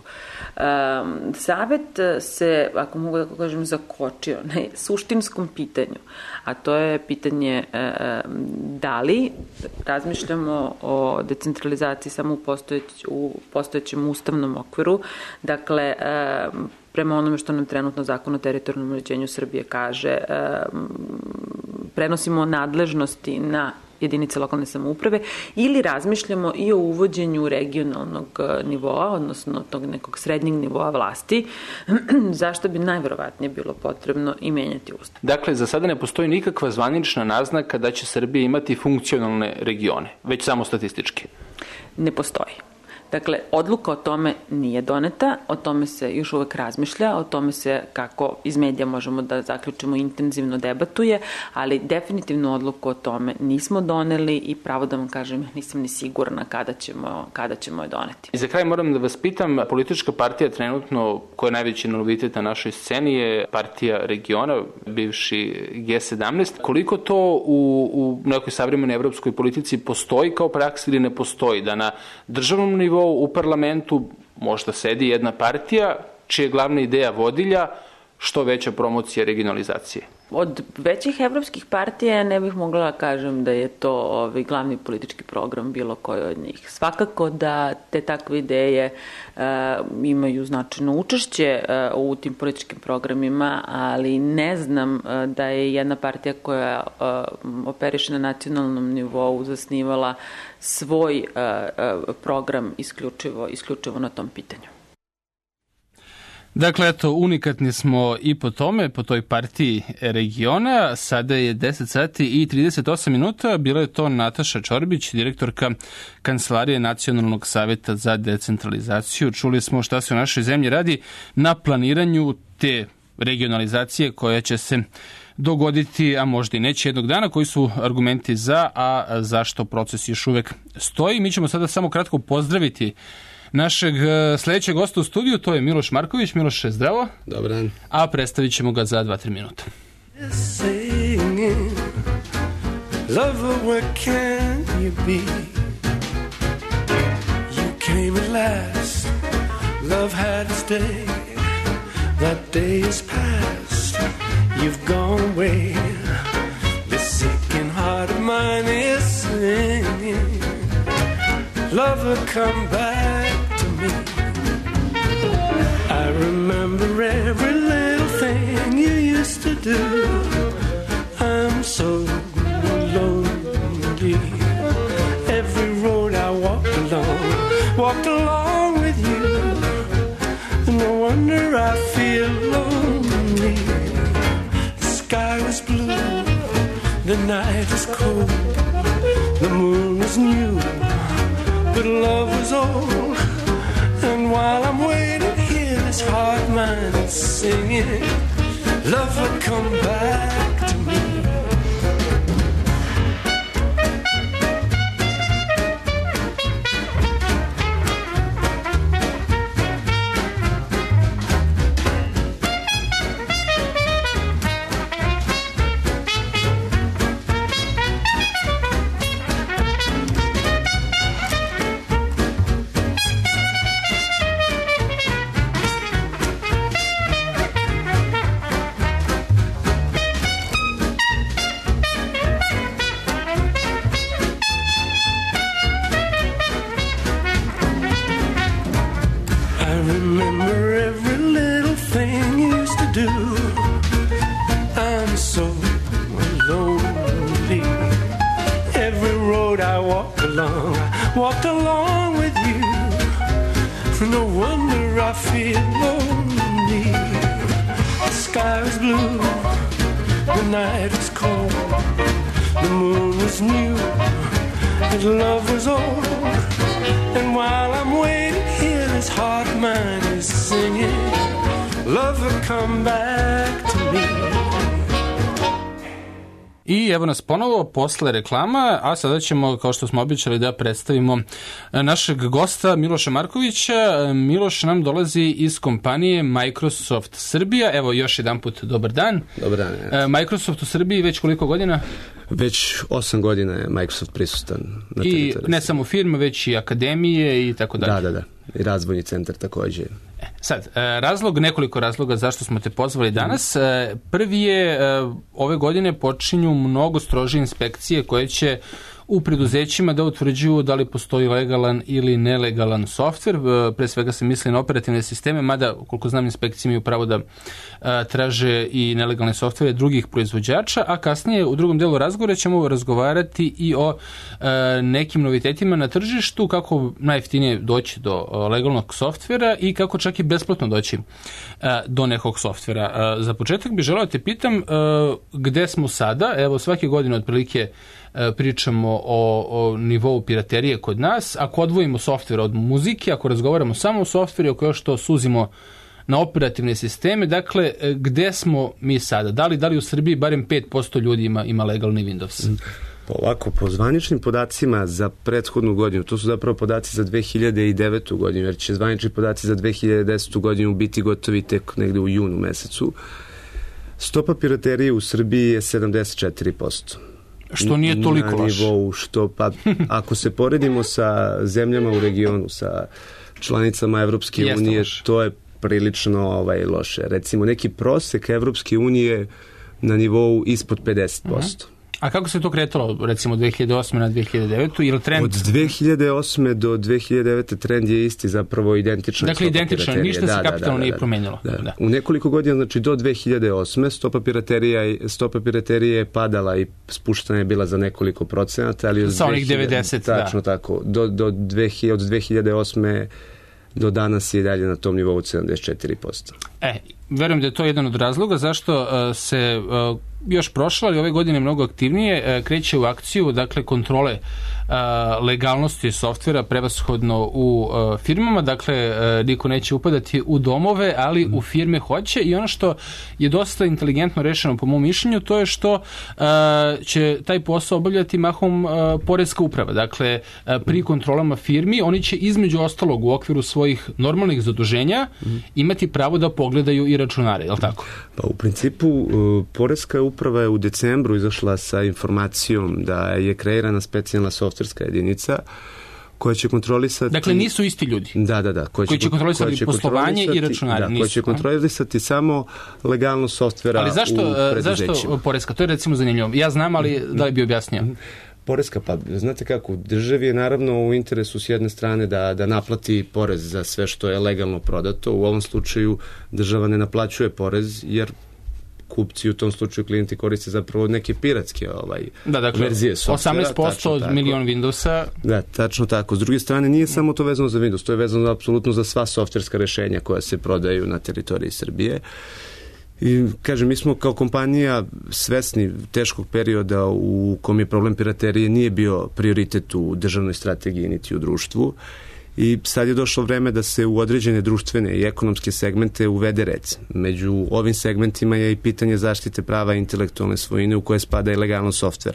Savet se, ako mogu da kažem, zakočio na suštinskom pitanju, a to je pitanje da li razmišljamo o decentralizaciji samo u postojećem ustavnom okviru, dakle, prema onome što nam trenutno Zakon o teritorijalnom uređenju Srbije kaže, prenosimo nadležnosti na jedinice lokalne samouprave ili razmišljamo i o uvođenju regionalnog nivoa, odnosno tog nekog srednjeg nivoa vlasti, zašto bi najverovatnije bilo potrebno i menjati ustav. Dakle, za sada ne postoji nikakva zvanična naznaka da će Srbija imati funkcionalne regione, već samo statistički. Ne postoji. Dakle, odluka o tome nije doneta, o tome se još uvek razmišlja, o tome se, kako iz medija možemo da zaključimo, intenzivno debatuje, ali definitivno odluku o tome nismo doneli i pravo da vam kažem, nisam ni sigurna kada ćemo je doneti. I za kraj moram da vas pitam, politička partija trenutno, koja je najveći novitet na našoj sceni, je partija regiona, bivši G17. Koliko to u nekoj savremenoj evropskoj politici postoji kao praksa ili ne postoji? Da na državnom nivou u parlamentu možda sedi jedna partija čija je glavna ideja vodilja što veća promocija regionalizacije. Od većih evropskih partija ne bih mogla da kažem da je to glavni politički program bilo koje od njih. Svakako da te takve ideje imaju značajno učešće u tim političkim programima, ali ne znam da je jedna partija koja operiše na nacionalnom nivou zasnivala svoj program isključivo na tom pitanju. Dakle, eto, unikatni smo i po tome, po toj partiji regiona. Sada je 10 sati i 38 minuta. Bila je to Nataša Čorbić, direktorka Kancelarije Nacionalnog saveta za decentralizaciju. Čuli smo šta se u našoj zemlji radi na planiranju te regionalizacije koja će se dogoditi, a možda i neće jednog dana, koji su argumenti za, a zašto proces još uvek stoji. Mi ćemo sada samo kratko pozdraviti našeg sledećeg gosta u studiju, to je Miloš Marković. Miloše, zdravo. Dobar dan. A predstavit ćemo ga za 2-3 minuta. Lover, where can you be? You came at last. Love had its day. That day is past. You've gone away. This aching heart of mine is singing. Lover, come back to me. I remember every little thing you used to do. I'm so lonely. Every road I walked along with you. No wonder I feel lonely. The sky was blue, the night was cold, the moon was new, but love was old. And while I'm waiting here, this heart of mine is singing, love will come back to me. remember every little thing you used to do. I'm so lonely. Every road I walked along with you. No wonder I feel lonely. The sky was blue, the night was cold, the moon was new, and love was old. And while I'm waiting here, this heart of mine is singing, love will come back to me. I evo nas ponovo posle reklama, a sada ćemo, kao što smo običali, da predstavimo našeg gosta Miloša Markovića. Miloš nam dolazi iz kompanije Microsoft Srbija. Evo još jedan put dobar dan. Dobar dan. Microsoft u Srbiji već koliko godina? Već 8 godina je Microsoft prisutan na teritoriji. I ne samo firme, već i akademije i tako dalje. Da. I razvojni centar također. Sad, nekoliko razloga zašto smo te pozvali danas. Prvi je, ove godine počinju mnogo strože inspekcije koje će u preduzećima da utvrđuju da li postoji legalan ili nelegalan softver. Pre svega se misli na operativne sisteme, mada, koliko znam, inspekcije imaju pravo da traže i nelegalne softvere drugih proizvođača, a kasnije u drugom delu razgovora ćemo razgovarati i o nekim novitetima na tržištu, kako najjeftinije doći do legalnog softvera i kako čak i besplatno doći do nekog softvera. Za početak bih želeo te pitam gde smo sada. Evo, svake godine otprilike pričamo o nivou piraterije kod nas. Ako odvojimo softver od muzike, ako razgovaramo samo o softveru, ako još to suzimo na operativne sisteme, dakle, gde smo mi sada? Da li u Srbiji barem 5% ljudi ima legalni Windows? Ovako, po zvaničnim podacima za prethodnu godinu, to su zapravo podaci za 2009. godinu, jer će zvanični podaci za 2010. godinu biti gotovi tek negde u junu mesecu, stopa piraterije u Srbiji je 74%. Što nije toliko loše. Ako se poredimo sa zemljama u regionu, sa članicama Evropske unije, to je prilično loše. Recimo, neki prosek Evropske unije na nivou ispod 50%. A kako se to kretalo, recimo, 2008. na 2009. Ili trend? Od 2008. do 2009. trend je isti, zapravo identičan. Dakle, identičan, ništa se kapitalno nije promenilo. Da. U nekoliko godina, znači do 2008. stopa piraterije je padala i spuštena je bila za nekoliko procenata. Ali sa onih 90, tačno tako. Od 2008. do danas je dalje na tom nivou 74%. Verujem da je to jedan od razloga zašto se još prošla, ali ove godine mnogo aktivnije kreće u akciju, dakle, kontrole legalnosti softvera, prevashodno u firmama, dakle, niko neće upadati u domove, ali u firme hoće, i ono što je dosta inteligentno rešeno po mom mišljenju, to je što će taj posao obavljati mahom poreska uprava. Dakle, pri kontrolama firmi oni će između ostalog u okviru svojih normalnih zaduženja imati pravo da pogledaju i računare, je li tako? Pa u principu poreska uprava je u decembru izašla sa informacijom da je kreirana specijalna softverska jedinica koja će kontrolisati... Dakle, nisu isti ljudi. Da. Koji će kontrolisati poslovanje i računare. Da, koji će kontrolisati samo legalnost softvera u preduzećima. Ali zašto poreska? To je recimo zanimljivo. Ja znam, ali da li bi objasnio? Poreska, pa znate kako, državi je naravno u interesu s jedne strane da naplati porez za sve što je legalno prodato. U ovom slučaju država ne naplaćuje porez jer kupci, u tom slučaju klijenti, koriste zapravo neke piratske verzije softvera. 18% od milion Windowsa. Da, tačno tako. S druge strane, nije samo to vezano za Windows, to je vezano apsolutno za sva softverska rešenja koja se prodaju na teritoriji Srbije. I, kažem, mi smo kao kompanija svesni teškog perioda u kom je problem piraterije nije bio prioritet u državnoj strategiji niti u društvu. I sad je došlo vreme da se u određene društvene i ekonomske segmente uvede red. Među ovim segmentima je i pitanje zaštite prava intelektualne svojine u koje spada i legalnost softvera.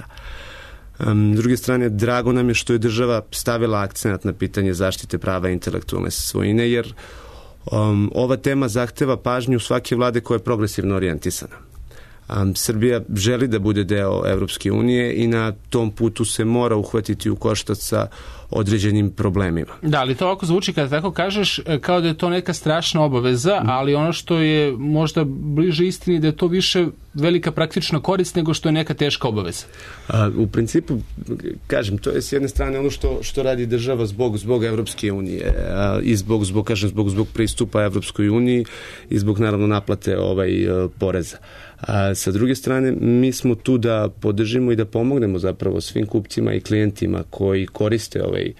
S druge strane, drago nam je što je država stavila akcenat na pitanje zaštite prava intelektualne svojine, jer ova tema zahteva pažnju svake vlade koja je progresivno orijentisana. Srbija želi da bude deo Evropske unije i na tom putu se mora uhvatiti u koštac sa određenim problemima. Da, ali to ovako zvuči kada tako kažeš kao da je to neka strašna obaveza, ali ono što je možda bliže istini da je to više velika praktična korist nego što je neka teška obaveza. U principu, kažem, to je s jedne strane ono što radi država zbog Evropske unije i zbog pristupa Evropskoj uniji i zbog naravno naplate poreza. A sa druge strane, mi smo tu da podržimo i da pomognemo zapravo svim kupcima i klijentima koji koriste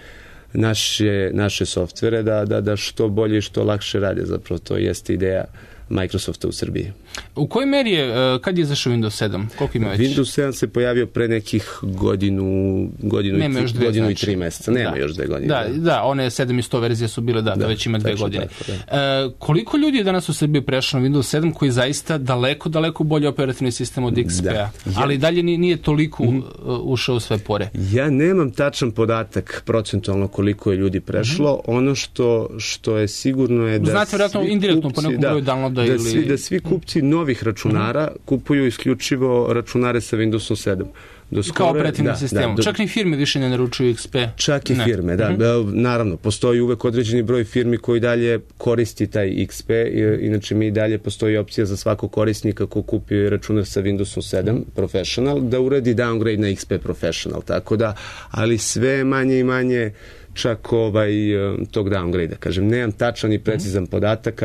naše softvere da što bolje i što lakše rade. Zapravo to jeste ideja Microsofta u Srbiji. U kojoj meri je, kad je izašao Windows 7? Koliko ima već? Windows 7 se pojavio pre nekih godinu i 3 meseca. Nema još 2 godine. Da, one 7 i 100 verzije su bile, da već ima 2 godine. Koliko ljudi je danas u Srbiji prešlo na Windows 7 koji je zaista daleko bolji operativni sistem od XP-a, ali dalje nije toliko ušao u sve pore? Ja nemam tačan podatak procentualno koliko je ljudi prešlo. Ono što je sigurno je da znate, vjerojatno indirektno po nekom broju downloada ili... Da svi kupci novih računara kupuju isključivo računare sa Windowsom 7. Kao operativnim sistemom. Čak ni firme više ne naručuju XP. Čak i firme, da. Naravno, postoji uvek određeni broj firmi koji dalje koristi taj XP. Inače, mi dalje postoji opcija za svakog korisnika ko kupi računar sa Windowsom 7 Professional da uradi downgrade na XP Professional. Tako da, ali sve manje i manje čak tog downgrade-a. Kažem, nemam tačan i precizan podatak,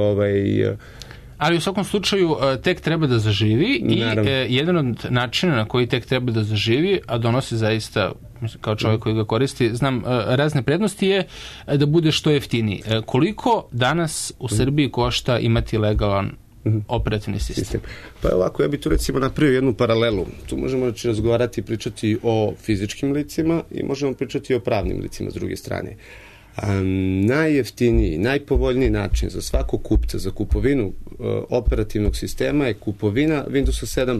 ali u svakom slučaju tek treba da zaživi i jedan od načina na koji tek treba da zaživi, a donosi zaista, kao čovjek koji ga koristi, znam razne prednosti, je da bude što jeftiniji. Koliko danas u Srbiji košta imati legalan operativni sistem? Pa ovako, ja bih tu recimo napravio jednu paralelu. Tu možemo razgovarati i pričati o fizičkim licima i možemo pričati o pravnim licima s druge strane. Najjeftiniji, najpovoljniji način za svakog kupca za kupovinu operativnog sistema je kupovina Windowsa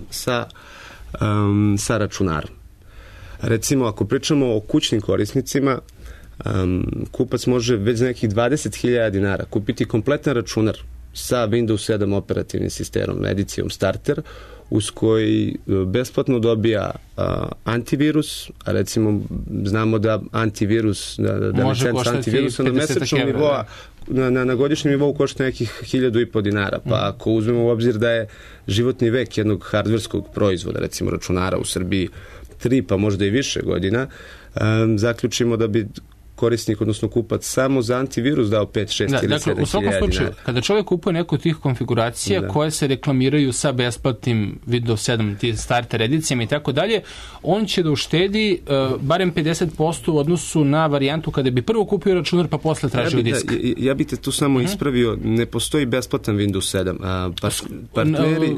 7 sa računarom. Recimo, ako pričamo o kućnim korisnicima, kupac može već za nekih 20.000 dinara kupiti kompletan računar sa Windows 7 operativnim sistemom, edicijom Starter, uz koji besplatno dobija antivirus, a recimo znamo da antivirus, da licenca antivirusa na mesečnom nivoa, na godišnjem nivou košta nekih 1.500 dinara, pa ako uzmemo u obzir da je životni vek jednog hardverskog proizvoda, recimo računara u Srbiji 3 pa možda i više godina, zaključimo da bi korisnik, odnosno kupac, samo za antivirus dao 5, 6 ili 7 hiljada dinara. Dakle, u svakom slučaju, kada čovjek kupuje neku od tih konfiguracija koje se reklamiraju sa besplatnim Windows 7, ti starter edicijama i tako dalje, on će da uštedi barem 50% u odnosu na varijantu kada bi prvo kupio računar pa posle tražio disk. Ja bih te tu samo ispravio, ne postoji besplatan Windows 7. Partneri,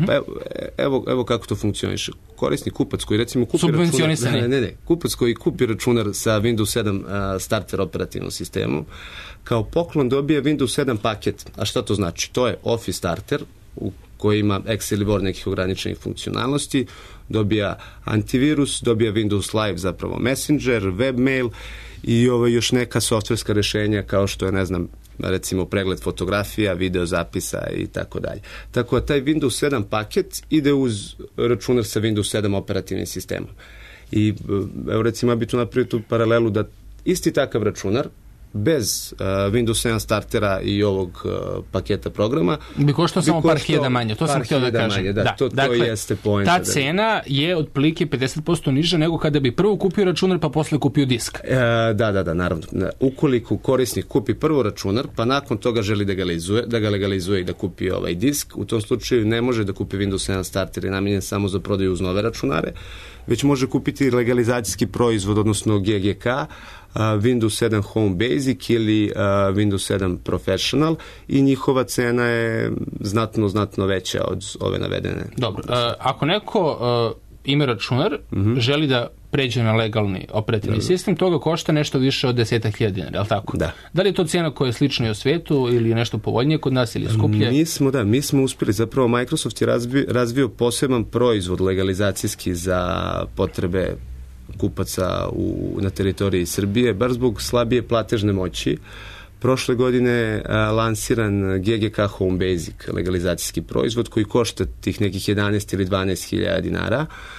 evo kako to funkcioniše. Korisnik, kupac koji recimo kupi računar, kupac koji kupi računar sa Windows 7 starter operativnom sistemu, kao poklon dobije Windows 7 paket. A šta to znači? To je Office Starter u koji ima X ili Word nekih ograničenih funkcionalnosti, dobija antivirus, dobija Windows Live, zapravo Messenger, webmail i još neka softverska rešenja kao što je, ne znam, recimo pregled fotografija, video zapisa i tako dalje. Tako da taj Windows 7 paket ide uz računar sa Windows 7 operativnim sistemom. I evo recimo ja bih tu napravio tu paralelu da isti takav računar bez Windows 7 startera i ovog paketa programa bi koštao samo par hiljada manje, to sam htio da kažem. To jeste poenta. Ta cena je otprilike 50% niža nego kada bi prvo kupio računar pa posle kupio disk. Da, naravno. Ukoliko korisnik kupi prvo računar pa nakon toga želi da ga legalizuje i da kupi ovaj disk, u tom slučaju ne može da kupi Windows 7 starter, je namenjen samo za prodaju uz nove računare, već može kupiti legalizacijski proizvod, odnosno GGK, Windows 7 Home Basic ili Windows 7 Professional i njihova cena je znatno veća od ove navedene. Dobro, ako neko ima računar, želi da pređe na legalni operativni sistem, toga košta nešto više od 10.000 dinara, je li tako? Da li je to cijena koja je slična i u svijetu ili je nešto povoljnije kod nas ili skuplje? Mi smo uspjeli, zapravo Microsoft je razvio poseban proizvod legalizacijski za potrebe kupaca na teritoriji Srbije, bar zbog slabije platežne moći. Prošle godine lansiran GGK Home Basic legalizacijski proizvod koji košta tih nekih 11 ili 12 hiljada dinara,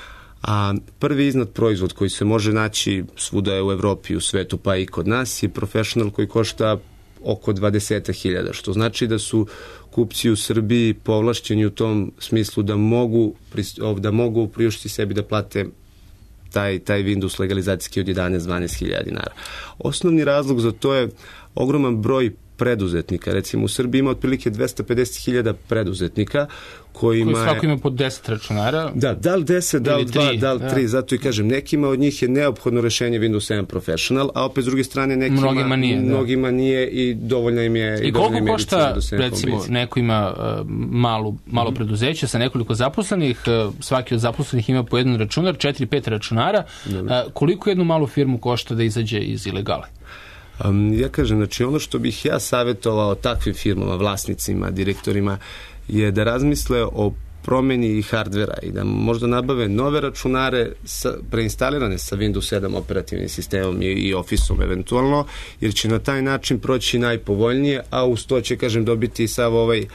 A prvi iznad proizvod koji se može naći svuda u Evropi, u svetu, pa i kod nas, je Professional koji košta oko 20.000, što znači da su kupci u Srbiji povlašćeni u tom smislu da mogu priuštiti sebi da plate taj Windows legalizacijski od 11-12.000 dinara. Osnovni razlog za to je ogroman broj preduzetnika. Recimo u Srbiji ima otprilike 250.000 preduzetnika koji svako ima po 10 računara. Da li 10, da li 2, da li 3, zato i kažem, nekima od njih je neophodno rešenje Windows 7 Professional, a opet s druge strane mnogima nije i dovoljno im je. I koliko košta, recimo, neko ima malo preduzeće sa nekoliko zaposlenih, svaki od zaposlenih ima po jedan računar, 4-5 računara, koliko jednu malu firmu košta da izađe iz ilegale? Ja kažem, znači ono što bih ja savjetovao takvim firmama, vlasnicima, direktorima, je da razmisle o promeni hardvera i da možda nabave nove računare preinstalirane sa Windows 7 operativnim sistemom i Office-om eventualno, jer će na taj način proći najpovoljnije, a uz to će, kažem, dobiti sav ovaj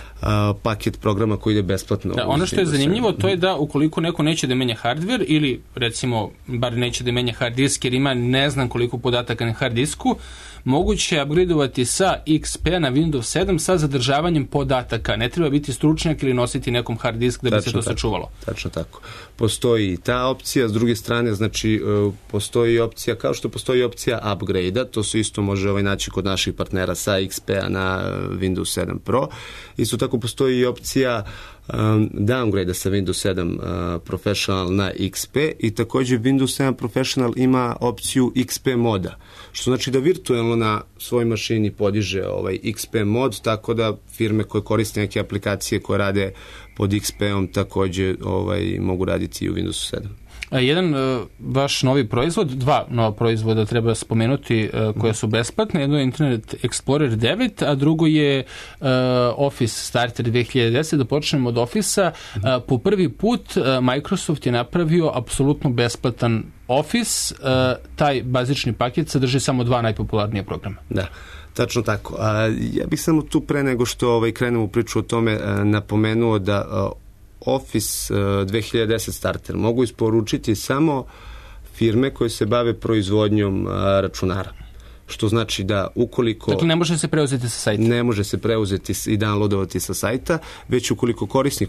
paket programa koji ide besplatno. Ono što je zanimljivo, to je da ukoliko neko neće da menja hardver ili recimo bar neće da menja hard disk jer ima ne znam koliko podataka na hard disku, moguće je upgradeovati sa XP na Windows 7 sa zadržavanjem podataka. Ne treba biti stručnjak ili nositi nekom hard disk da bi se to sačuvalo. Tačno tako. Postoji i ta opcija, s druge strane, znači postoji opcija, kao što postoji opcija upgrade-a, to se isto može naći kod naših partnera sa XP-a na Windows 7 Pro. Isto tako postoji i opcija downgrade-a sa Windows 7 Professional na XP i također Windows 7 Professional ima opciju XP moda, što znači da virtualno na svojoj mašini podiže XP mod, tako da firme koje koriste neke aplikacije koje rade pod XP-om također mogu raditi i u Windowsu 7. Jedan vaš novi proizvod, dva nova proizvoda treba spomenuti koje su besplatne. Jedno je Internet Explorer 9, a drugo je Office Starter 2010. Da počnemo od Office-a. Po prvi put Microsoft je napravio apsolutno besplatan Office. Taj bazični paket sadrži samo dva najpopularnija programa. Da. Tačno tako. Ja bih samo tu pre nego što krenemo u priču o tome napomenuo da Office 2010 Starter mogu isporučiti samo firme koje se bave proizvodnjom računara. Što znači da ukoliko... Dakle, ne može se preuzeti sa sajta. Ne može se preuzeti i downloadovati sa sajta, već ukoliko korisnik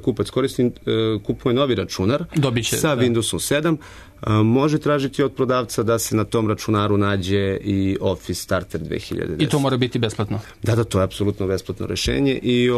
kupuje novi računar sa Windowsom 7, može tražiti od prodavca da se na tom računaru nađe i Office Starter 2010. I to mora biti besplatno? Da, to je apsolutno besplatno rešenje i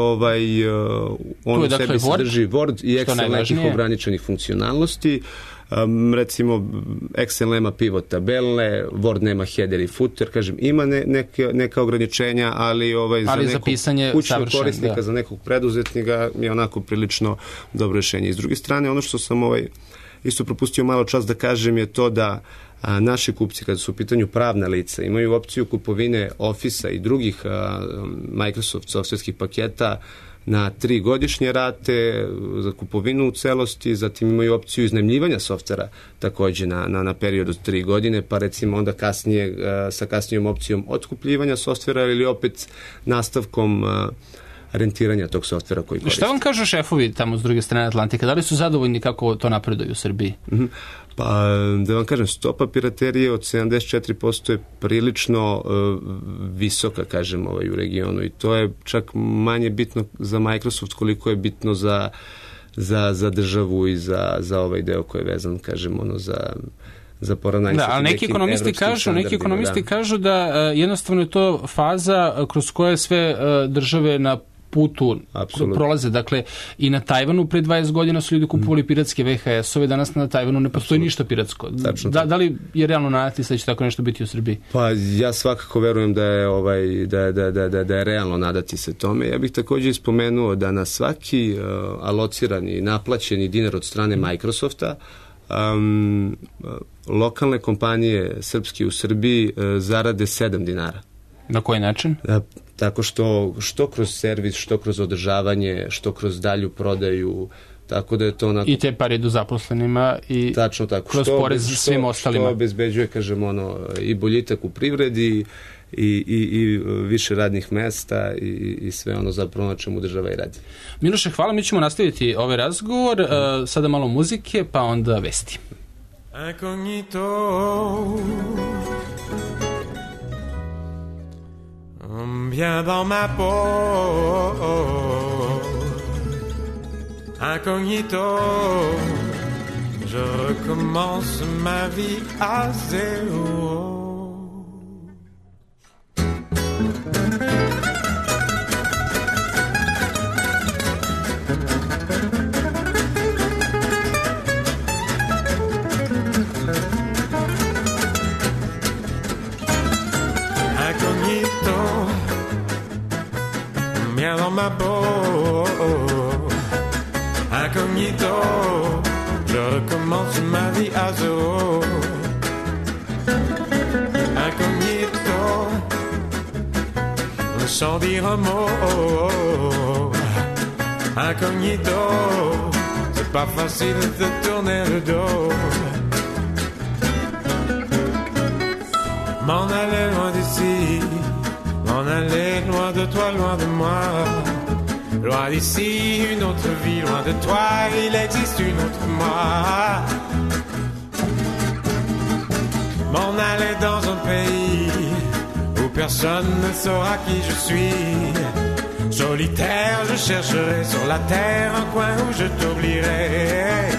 on u sebi sadrži Word i Excel nekih ograničenih funkcionalnosti. Recimo Excel nema pivot tabele, Word nema header i footer, kažem, ima neka ograničenja, ali za nekog kućnog korisnika, za nekog preduzetnika je onako prilično dobro rešenje. I s druge strane, ono što sam isto propustio malo čas da kažem je to da naši kupci, kada su u pitanju pravna lica, imaju opciju kupovine Office-a i drugih Microsoft softverskih paketa na 3 godišnje rate za kupovinu u celosti, zatim imaju opciju iznajmljivanja softvera također na period od 3 godine, pa recimo onda kasnije sa kasnijom opcijom otkupljivanja softvera ili opet nastavkom rentiranja tog softvera koji koriste. Šta vam kažu šefovi tamo s druge strane Atlantika? Da li su zadovoljni kako to napreduje u Srbiji? Pa, da vam kažem, stopa piraterije od 74% je prilično visoka, kažem, u regionu i to je čak manje bitno za Microsoft koliko je bitno za državu i za ovaj deo koji je vezan, kažem, za poravnanje. Da, ali neki ekonomisti kažu da jednostavno je to faza kroz koje sve države na putu prolaze. Dakle, i na Tajvanu pre 20 godina su ljudi kupovali piratske VHS-ove, danas na Tajvanu ne postoji ništa piratsko. Da li je realno nadati se da će tako nešto biti u Srbiji? Pa ja svakako verujem da je realno nadati se tome. Ja bih također ispomenuo da na svaki alocirani, naplaćeni dinar od strane Microsofta lokalne kompanije srpske u Srbiji zarade 7 dinara. Na koji način? Tako što kroz servis, što kroz održavanje, što kroz dalju prodaju, tako da je to onako... I te pare idu zaposlenima i tačno tako. Kroz porez svim ostalima. Što obezbeđuje, kažem, i boljitak u privredi i više radnih mesta i sve ono zapravo na čemu država i radi. Miloše, hvala, mi ćemo nastaviti ovaj razgovor, sada malo muzike, pa onda vesti. Incognito, bien dans ma peau, incognito, je recommence ma vie à zéro. Bien dans ma peau, incognito, je recommence ma vie à zéro. Incognito, sans dire un mot. Incognito, c'est pas facile de tourner le dos. M'en aller loin d'ici, m'en aller loin de toi, loin de moi. Loin d'ici, une autre vie, loin de toi, il existe une autre moi. M'en aller dans un pays où personne ne saura qui je suis. Solitaire, je chercherai sur la terre un coin où je t'oublierai.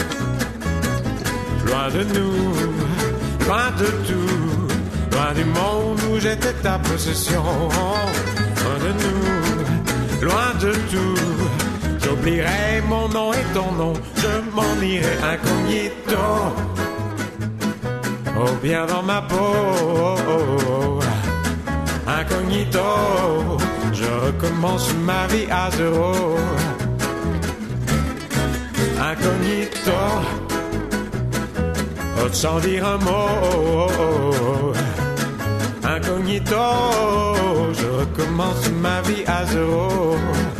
Loin de nous, loin de tout, loin du monde où j'étais ta possession. Loin de nous, loin de tout, j'oublierai mon nom et ton nom. Je m'en irai incognito, oh bien dans ma peau. Incognito, je recommence ma vie à zéro. Incognito, sans dire un mot. Incognito, je recommence ma vie à zéro.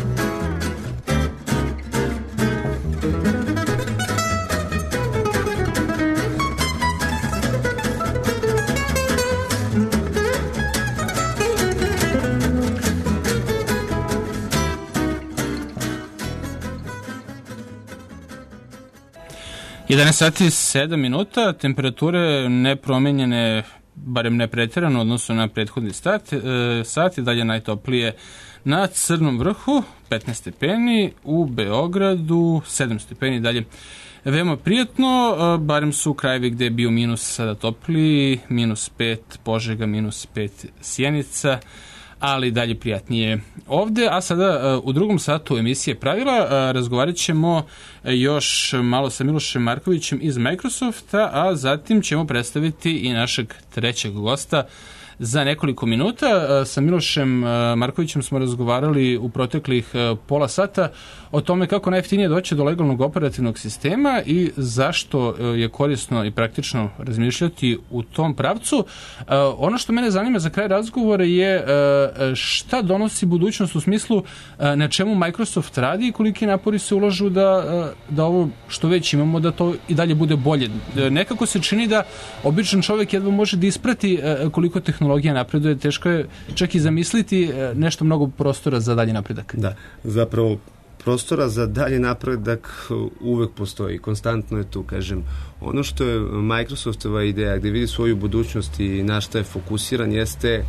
Sati 7 minuta, temperature nepromenjene, barem ne pretjerano odnosno na prethodni sat, dalje najtoplije na Crnom vrhu 15 stepeni, u Beogradu 7 stepeni, dalje veoma prijatno, barem su krajevi gde je bio minus sada topliji, -5 Požega, -5 Sjenica, ali dalje prijatnije ovde. A sada u drugom satu emisije Pravila razgovarat ćemo još malo sa Milošem Markovićem iz Microsofta, a zatim ćemo predstaviti i našeg trećeg gosta za nekoliko minuta. Sa Milošem Markovićem smo razgovarali u proteklih pola sata o tome kako najjeftinije doći do legalnog operativnog sistema i zašto je korisno i praktično razmišljati u tom pravcu. Ono što mene zanima za kraj razgovora je šta donosi budućnost u smislu na čemu Microsoft radi i koliki napori se ulažu da ovo što već imamo, da to i dalje bude bolje. Nekako se čini da običan čovjek jedva može da isprati koliko tehnologija napreduje, teško je čak i zamisliti nešto mnogo prostora za dalje napredak. Da, zapravo prostora za dalje napredak uvek postoji, konstantno je tu, kažem. Ono što je Microsoftova ideja, gde vidi svoju budućnost i na šta je fokusiran, jeste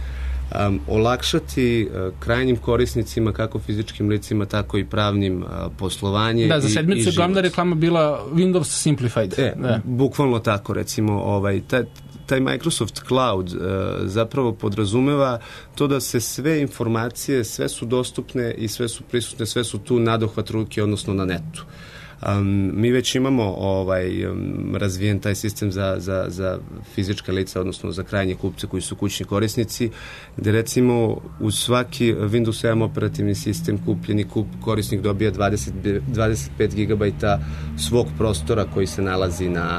olakšati krajnjim korisnicima, kako fizičkim licima, tako i pravnim poslovanje. Da, za sedmicu je glavna reklama bila Windows Simplified. Bukvalno tako, recimo, taj Microsoft Cloud zapravo podrazumeva to da se sve informacije, sve su dostupne i sve su prisutne, sve su tu nadohvat ruke, odnosno na netu. Mi već imamo razvijen taj sistem za fizička lica, odnosno za krajnje kupce koji su kućni korisnici, gde recimo uz svaki Windows 7 operativni sistem kupljeni korisnik dobija 25 GB svog prostora koji se nalazi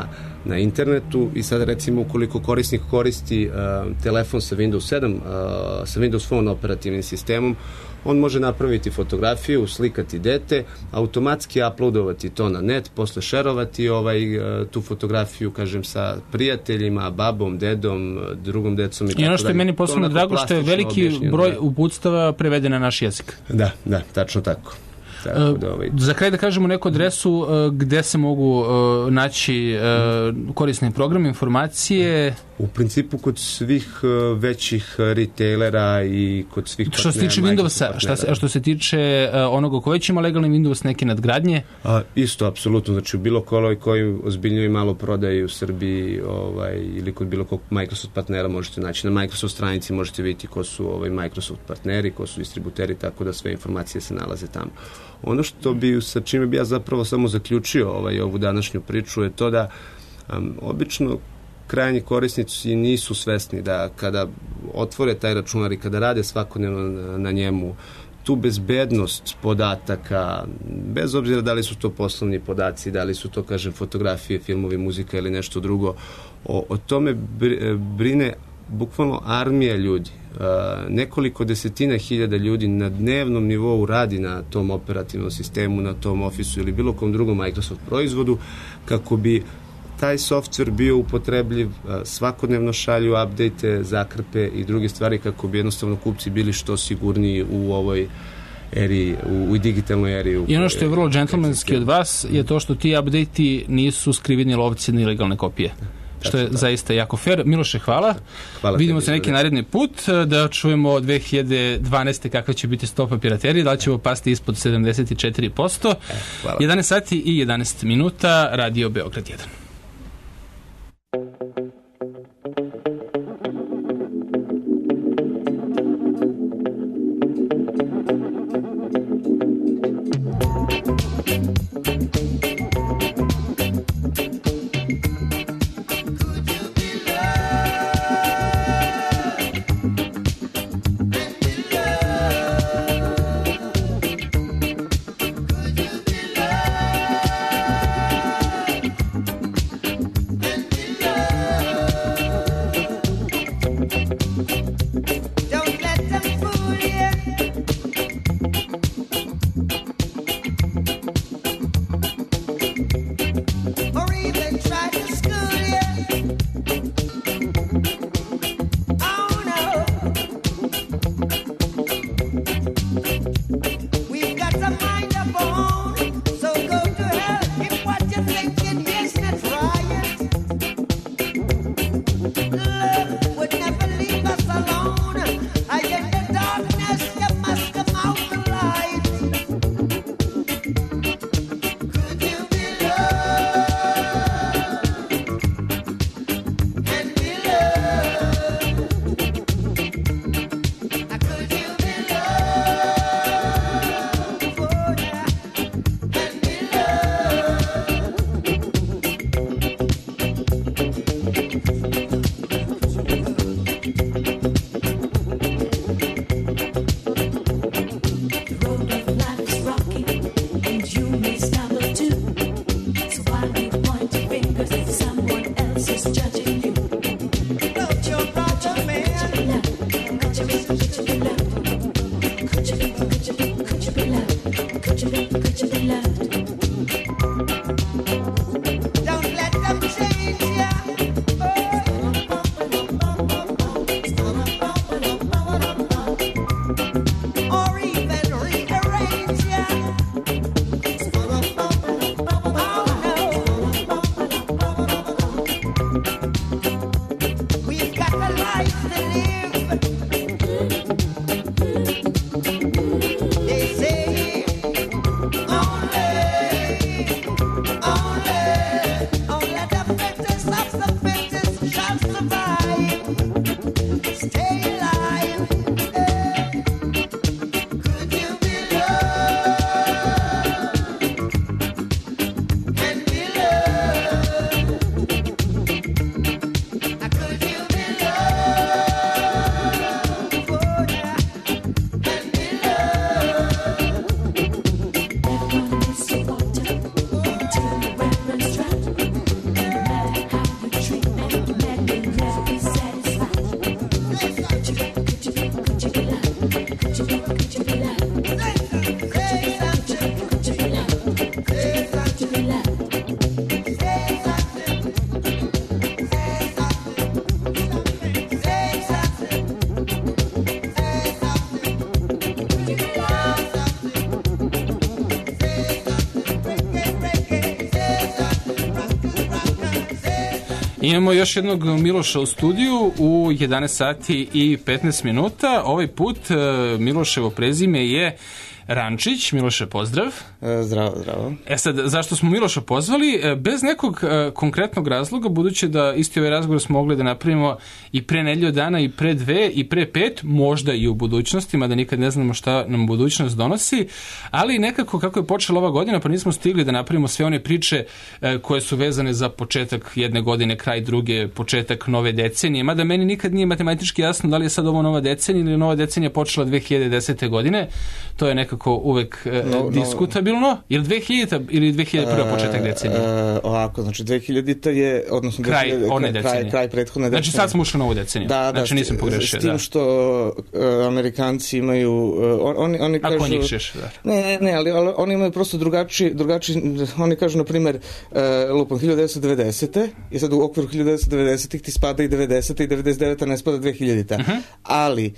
na internetu i sad recimo ukoliko korisnik koristi telefon sa Windows 7, sa Windows Phone operativnim sistemom, on može napraviti fotografiju, slikati dete, automatski uploadovati to na net, posle šerovati tu fotografiju, kažem, sa prijateljima, babom, dedom, drugom decom i tako dalje. I ono što je meni posebno drago, što je veliki broj uputstava preveden na naš jezik. Da, tačno tako. Za kraj da kažemo neku adresu gde se mogu naći korisni program, informacije. U principu kod svih većih retailera i kod svih partnera. Što se tiče Windowsa, što se tiče onoga ko već ima legalni Windows, neke nadgradnje? Isto, apsolutno. Znači u bilo koji ozbiljniji malo prodaje u Srbiji ili kod bilo kog Microsoft partnera možete naći. Na Microsoft stranici možete vidjeti ko su Microsoft partneri, ko su distributeri, tako da sve informacije se nalaze tamo. Ono sa čime bi ja zapravo samo zaključio ovu današnju priču je to da obično krajnji korisnici nisu svesni da kada otvore taj računar i kada rade svakodnevno na njemu, tu bezbednost podataka, bez obzira da li su to poslovni podaci, da li su to, kažem, fotografije, filmovi, muzika ili nešto drugo, o tome brine bukvalno armija ljudi. Nekoliko desetina hiljada ljudi na dnevnom nivou radi na tom operativnom sistemu, na tom Office-u ili bilo kom drugom Microsoft proizvodu, kako bi taj software bio upotrebljiv, svakodnevno šalju update, zakrpe i druge stvari kako bi jednostavno kupci bili što sigurniji u ovoj eri, u digitalnoj eri. I ono što je vrlo džentlmenski od vas je to što ti update-i nisu skriveni lovci ni ilegalne kopije. Što je zaista jako fair. Miloše, hvala. Vidimo se neki naredni put da čujemo 2012. kakva će biti stopa piraterije, da li ćemo pasti ispod 74%. 11 sati i 11 minuta, Radio Beograd 1. Imamo još jednog Miloša u studiju u 11 sati i 15 minuta. Ovaj put Miloševo prezime je Rančić. Miloše, pozdrav. Zdravo. Sad, zašto smo Miloša pozvali? Bez nekog konkretnog razloga, budući da isti ovaj razgovor smo mogli da napravimo i pre nedelju dana, i pre 2, i pre 5, možda i u budućnosti, mada nikad ne znamo šta nam budućnost donosi, ali nekako kako je počela ova godina, pa nismo stigli da napravimo sve one priče koje su vezane za početak jedne godine, kraj druge, početak nove decenije, mada meni nikad nije matematički jasno da li je sad ovo nova decenija ili nova decenija počela 2010. godine. To je nekako uvek diskutabilno. Je li 2000 ili 2001. početak decenije? Ovako, znači 2000 je, odnosno kraj one decenije. Kraj prethodne decenije. Znači sad smo ušli u novu deceniju. Znači nisam pogrešio. S tim što Amerikanci imaju, oni kažu... Ako njih šeš, da. Ne, ali oni imaju prosto drugačiji, oni kažu, na primjer, lupom 1990. i sad u okviru 1990-ih ti spada i 90. i 99. ne spada 2000. Ali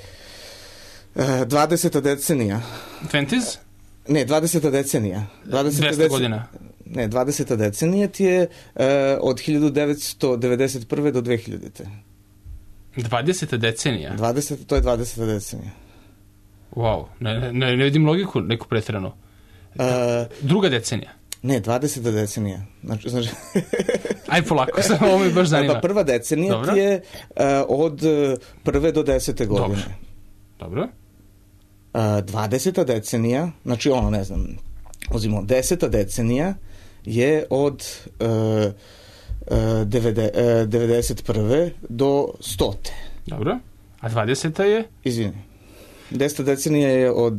20. decenija. 20s? Ne, 20. decenija. 200 godina. Ne, 20. decenija ti je od 1991. do 2000. 20. decenija? To je 20. decenija. Wow, ne vidim logiku neku pretjeranu. Druga decenija? Ne, 20. decenija. Znači... Aj polako, ovo mi baš zanima. Prva decenija ti je od 1. do 10. godine. Dobro. 20. decenija, znači ne znam, uzimo 10. decenija je od 91. do 100. Dobro. A 20. je? Izvini. 10. decenija je od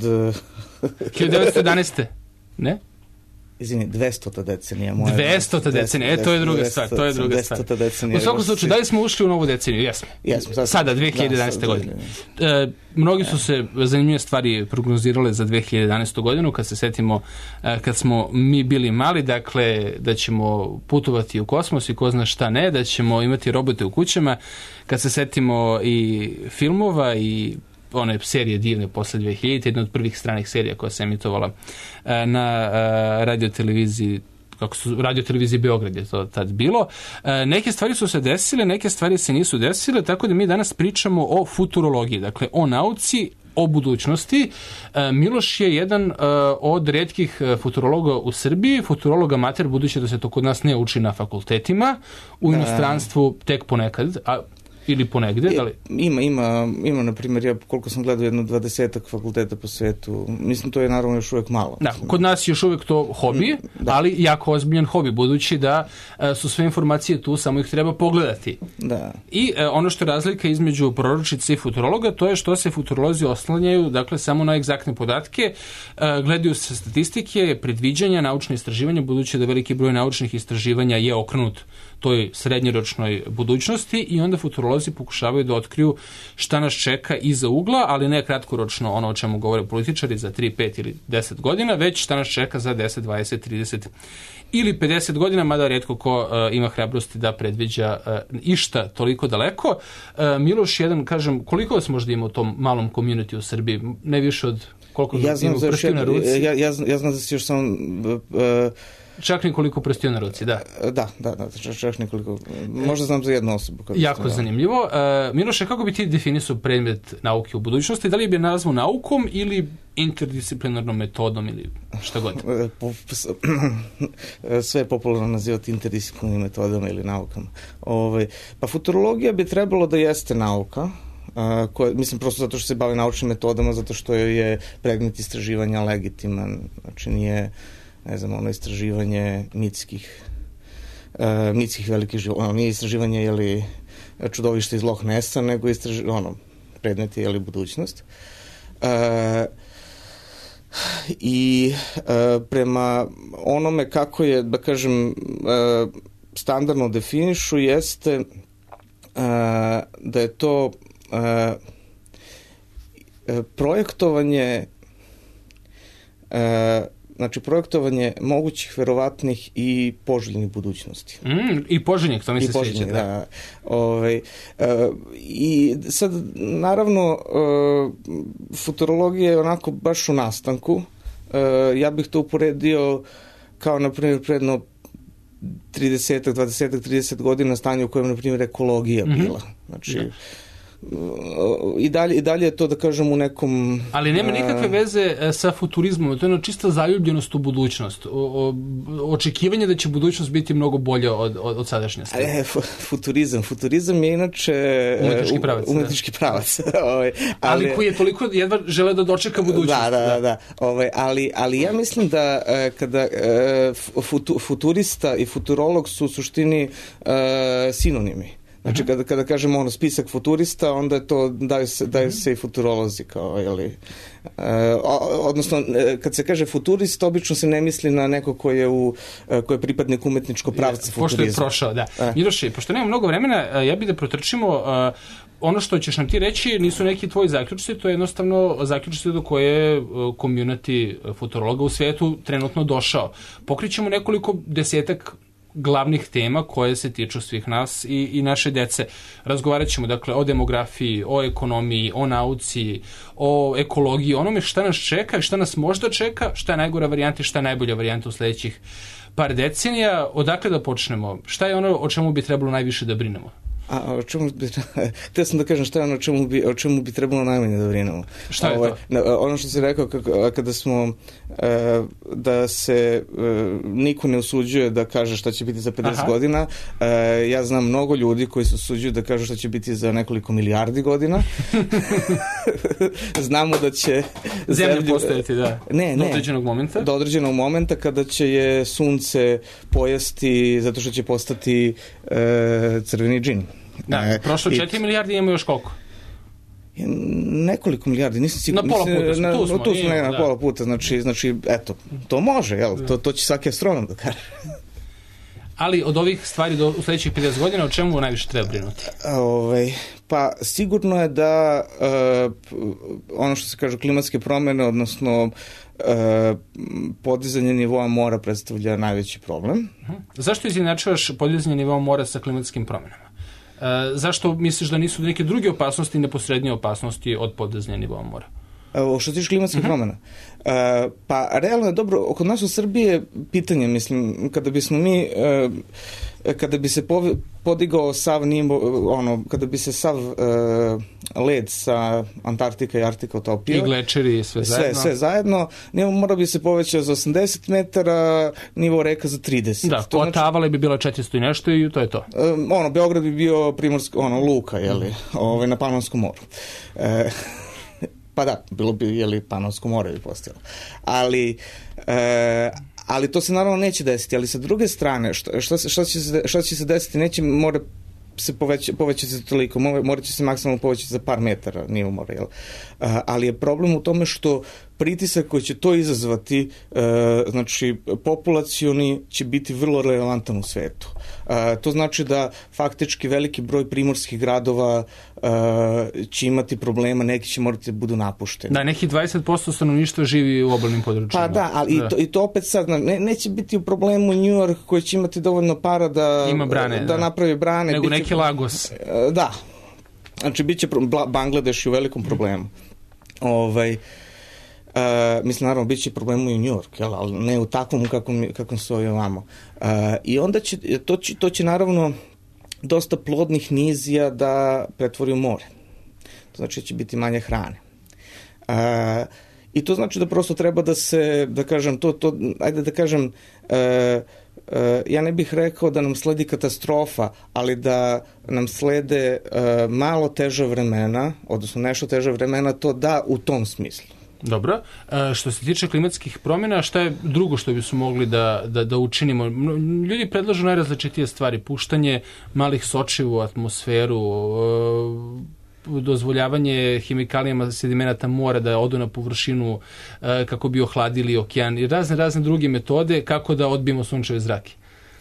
1911. Ne? Izvini, 200. decenija. 200. decenija, to je druga stvar. To je druga stvar. U svakom slučaju, da li smo ušli u novu deceniju? Jesmo. Sada, 2011. godine. Mnogi su se zanimljive stvari prognozirale za 2011. godinu, kad se setimo, kad smo mi bili mali, dakle, da ćemo putovati u kosmos i ko zna šta ne, da ćemo imati robote u kućama, kad se setimo i filmova i one serije divne posle 2000, jedna od prvih stranih serija koja se emitovala na radioteleviziji, radioteleviziji Beograd je to tad bilo. Neke stvari su se desile, neke stvari se nisu desile, tako da mi danas pričamo o futurologiji, dakle o nauci, o budućnosti. Miloš je jedan od retkih futurologa u Srbiji, futurolog amater, budući da se to kod nas ne uči na fakultetima, u inostranstvu tek ponekad, ili ponegde, da li? Ima, na primjer, ja koliko sam gledao, jedno 20 fakulteta po svetu, mislim, to je naravno još uvijek malo. Da, kod nas je još uvijek to hobi, ali jako ozbiljan hobi, budući da su sve informacije tu, samo ih treba pogledati. Da. I ono što je razlika između proročice i futurologa, to je što se futurolozi oslanjaju, dakle, samo na egzaktne podatke, gledaju se statistike, predviđanja, naučne istraživanja, budući da veliki broj naučnih istraživanja je okrenut toj srednjoročnoj budućnosti i onda futurolozi pokušavaju da otkriju šta nas čeka iza ugla, ali ne kratkoročno ono o čemu govore političari za 3, 5 ili 10 godina, već šta nas čeka za 10, 20, 30 ili 50 godina, mada rijetko ko ima hrabrosti da predviđa išta toliko daleko. Miloš, kažem, koliko vas možda ima u tom malom community u Srbiji? Ne više od koliko ima prstiju na ruci? Ja znam da si još samo... Čak nekoliko prstiju na ruci, da. Da, čak nekoliko. Možda znam za jednu osobu. Jako zanimljivo. Miloše, kako bi ti definisao predmet nauke u budućnosti? Da li bi nazvao naukom ili interdisciplinarnom metodom ili šta god? Sve je popularno nazivati interdisciplinarnim metodama ili naukama. Pa futurologija bi trebalo da jeste nauka, mislim prosto zato što se bavi naučnim metodama, zato što je predmet istraživanja legitiman, znači nije, ne znam, ono istraživanje mitskih velikih života, nije istraživanje čudovišta iz Loch Nessa, nego predmet je budućnost. I prema onome kako je, da kažem, standardno definišu, jeste da je to projektovanje mogućih, verovatnih i poželjnih budućnosti. I poželjnih, to mi se sviđa. Da. I sad, naravno, futurologija je onako baš u nastanku. Ja bih to uporedio kao, na primjer, predno 30 godina stanje u kojem, na primjer, ekologija bila. Znači, i dalje je to, da kažem, u nekom... Ali nema nikakve veze sa futurizmom, to je čista zaljubljenost u budućnost, očekivanje da će budućnost biti mnogo bolja od sadašnjosti. Futurizam je inače umetnički pravac. Ali koji je toliko jedva žele da dočeka budućnost. Da. Ali ja mislim da kada futurista i futurolog su u suštini sinonimi. Znači, kada kažemo spisak futurista, onda je to, daju se i futurolozi, odnosno, kad se kaže futurist, obično se ne misli na neko ko je pripadnik umetničkog pravca futurizma. Pošto je prošao, da. Miloše, pošto nema mnogo vremena, ja bih da protrčimo, ono što ćeš nam ti reći nisu neki tvoji zaključci, to je jednostavno zaključci do koje community futurologa u svijetu trenutno došao. Pokrićemo nekoliko desetak glavnih tema koje se tiču svih nas i naše dece. Razgovarat ćemo, dakle, o demografiji, o ekonomiji, o nauci, o ekologiji, onome šta nas čeka i šta nas možda čeka, šta je najgora varijanta i šta je najbolja varijanta u sledećih par decenija. Odakle da počnemo? Šta je ono o čemu bi trebalo najviše da brinemo? Htio sam da kažem šta je ono o čemu bi trebalo najmanje da brinemo. Šta je to? Ono što si rekao, kada smo da se niko ne usuđuje da kaže šta će biti za 50 godina. Ja znam mnogo ljudi koji se usuđuju da kažu šta će biti za nekoliko milijardi godina. Znamo da će zemlja postojati, da. Do određenog momenta. Do određenog momenta kada će je sunce pojesti zato što će postati crveni džin. Da, prošlo 4 milijardi, imamo još koliko? Nekoliko milijardi, nisam siguran. Na pola puta tu smo na pola puta, znači, eto, to može, to će svaki astronom da kaže. Ali od ovih stvari u sledećih 50 godina, o čemu najviše treba brinuti? Pa sigurno je da ono što se kaže klimatske promjene, odnosno podizanje nivoa mora predstavlja najveći problem. Zašto izjednačavaš podizanje nivoa mora sa klimatskim promjenama? Zašto misliš da nisu neke druge opasnosti i neposrednije opasnosti od podizanja nivoa mora? Što tiče klimatskih promjena? Pa realno je dobro, oko nas u Srbiji je pitanje, mislim, kada bi se podigao sav nivo, kada bi se sav led sa Antarktika i Arktika otopio. I glečeri i sve zajedno. Sve zajedno. Nivo mora bi se povećao za 80 metara, nivo reka za 30. Da, Otavale bi bila 400 i nešto i to je to. Beograd bi bio luka, na Panonskom moru. Pa da, bilo bi, Panonsko more bi postojalo. Ali to se naravno neće desiti. Ali sa druge strane, šta će se desiti? Neće more se povećati toliko, morat će se maksimalno povećati za par metara nivo mora, ali je problem u tome što pritisak koji će to izazvati, znači populacioni će biti vrlo relevantan u svetu. To znači da faktički veliki broj primorskih gradova će imati problema, neki će morati da budu napušteni. Da, neki 20% stanovništva živi u obalnim područjima. Pa da, ali i to opet sad, neće biti u problemu New York koji će imati dovoljno para da napravi brane. Nego neki Lagos. Da, znači bit će Bangladeš u velikom problemu. Mislim, naravno, bit će problemu i u New York, ali ne u takvom kakvom su ovamo. I onda to će naravno dosta plodnih nizija da pretvori u more. To znači da će biti manje hrane. I to znači da prosto treba da se, da kažem, ja ne bih rekao da nam sledi katastrofa, ali da nam slede malo teža vremena, odnosno nešto teža vremena, to da u tom smislu. Dobro. Što se tiče klimatskih promjena, šta je drugo što bi su mogli da učinimo? Ljudi predlažu najrazličitije stvari. Puštanje malih sočiva u atmosferu, dozvoljavanje hemikalijama sedimenata mora da odu na površinu kako bi ohladili okean i razne druge metode kako da odbijemo sunčeve zrake.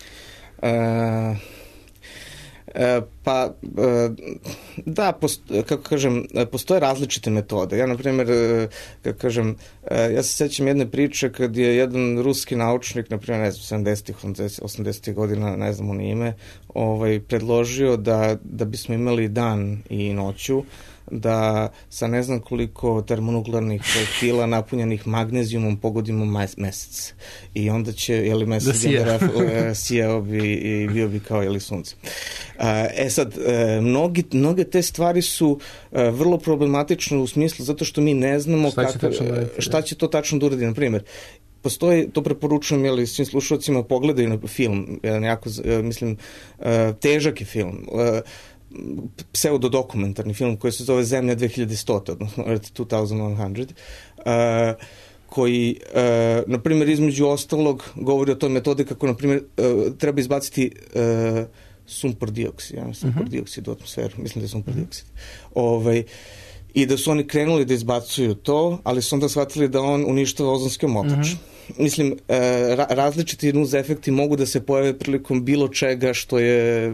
Pa, da, kako kažem, postoje različite metode. Ja, na primjer, ja se sjećam jedne priče kad je jedan ruski naučnik, na primjer, 70-ih, 80-ih godina, ne znam ni ime, predložio da bismo imali dan i noću, da sa ne znam koliko termonuklearnih projektila napunjenih magnezijumom pogodimo mesec. I onda će mesec sijao bi i bio bi kao sunce. Sad, mnoge te stvari su vrlo problematične u smislu zato što mi ne znamo šta će to tačno da uradi. Na primjer, postoji, to preporučujem svim slušalcima, pogledaju na film, jedan jako, mislim, težak je film, pseudodokumentarni film koji se zove Zemlja 2100, odnosno Earth 2100, koji, na primjer, između ostalog govori o toj metodi kako, na primjer, treba izbaciti sumpor dioksid u atmosferu, mislim da je sumpor dioksid. I da su oni krenuli da izbacuju to, ali su onda shvatili da on uništava ozonski omotač. Mislim, različiti nuz efekti mogu da se pojave prilikom bilo čega što je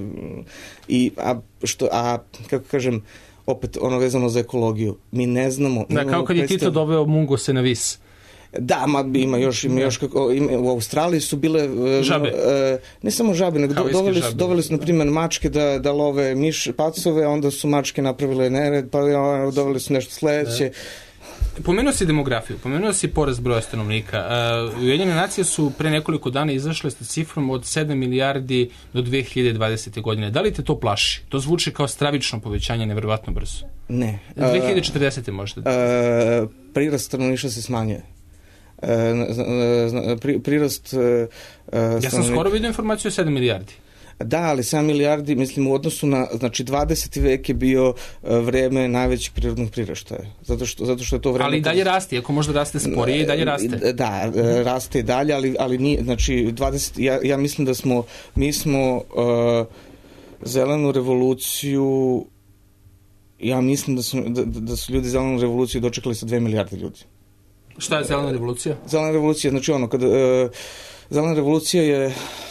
kako kažem, opet ono vezano za ekologiju. Mi ne znamo. Da, kao kad je Tito doveo mungose na vis. Da, ima još u Australiji su bile žabe. Ne samo žabe, nego doveli su na primjer mačke da love pacove, onda su mačke napravile nered, pa doveli su nešto sledeće. Pomenuo si demografiju, pomenuo si porast broja stanovnika. Ujedinjene nacije su pre nekoliko dana izašle sa cifrom od 7 milijardi do 2020. godine. Da li te to plaši? To zvuči kao stravično povećanje, neverovatno brzo. Ne. 2040. možda. Prirast stanovništva se smanjuje. Prirast ja sam skoro vidio informaciju o 7 milijardi. Da, ali 7 milijardi, mislim, u odnosu na, znači, 20. vek je bio vreme najvećeg prirodnog priraštaja. Zato što je to vreme... Ali i dalje raste, ako možda raste sporije, i dalje raste. Da, raste i dalje, ali nije, znači, ja mislim da mi smo zelenu revoluciju, ja mislim da su ljudi zelenu revoluciju dočekali sa 2 milijarde ljudi. Šta je zelena revolucija? Zelena revolucija, znači zelena revolucija je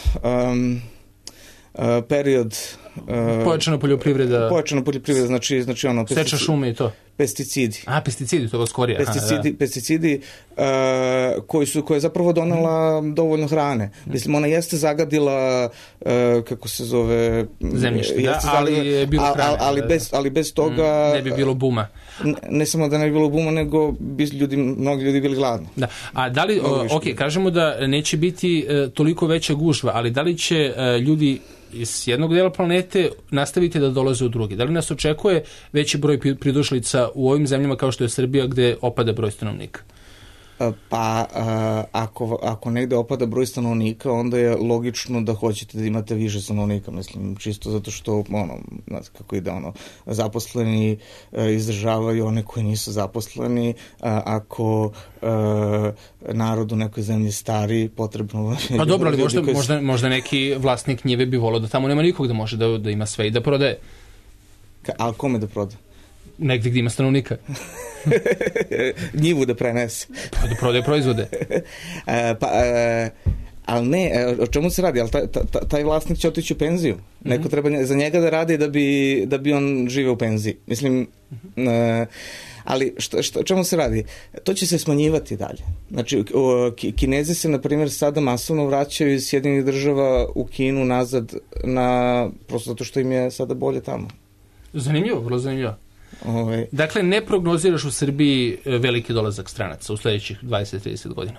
period... Pojačana poljoprivreda, znači seča šume i to. Pesticidi. Pesticidi, to je skorija. Pesticidi koja je zapravo donela dovoljno hrane. Mislim, ona jeste zagadila, kako se zove... zemljište, da, ali je bilo hrane. Ali bez toga... Ne bi bilo buma. Ne samo da ne bi bilo buma, nego bi mnogi ljudi bili gladni. Da. A da li, kažemo da neće biti toliko veća gužva, ali da li će ljudi iz jednog dela planete nastaviti da dolaze u drugi? Da li nas očekuje veći broj pridošlica u ovim zemljama kao što je Srbija gde opada broj stanovnika? Pa, ako negde opada broj stanovnika, onda je logično da hoćete da imate više stanovnika, mislim, čisto zato što, kako ide, zaposleni izdržavaju one koji nisu zaposleni, ako narod u nekoj zemlji stari, potrebno... Pa dobro, ali možda neki vlasnik njive bi volao da tamo nema nikog da može da ima sve i da prodaje. Ali kome da prodaje? Negdje gdje ima stanovnika. Njivu da prenese. Pa da prodaje proizvode. Ali ne, o čemu se radi? Ali taj vlasnik će otići u penziju. Neko treba za njega da radi da bi on živeo u penziji. Mislim, ali o čemu se radi? To će se smanjivati dalje. Znači, Kinezi se, na primjer, sada masovno vraćaju iz Sjedinjenih država u Kinu nazad, prosto zato što im je sada bolje tamo. Zanimljivo, vrlo zanimljivo. Dakle, ne prognoziraš u Srbiji veliki dolazak stranaca u sljedećih 20-30 godina?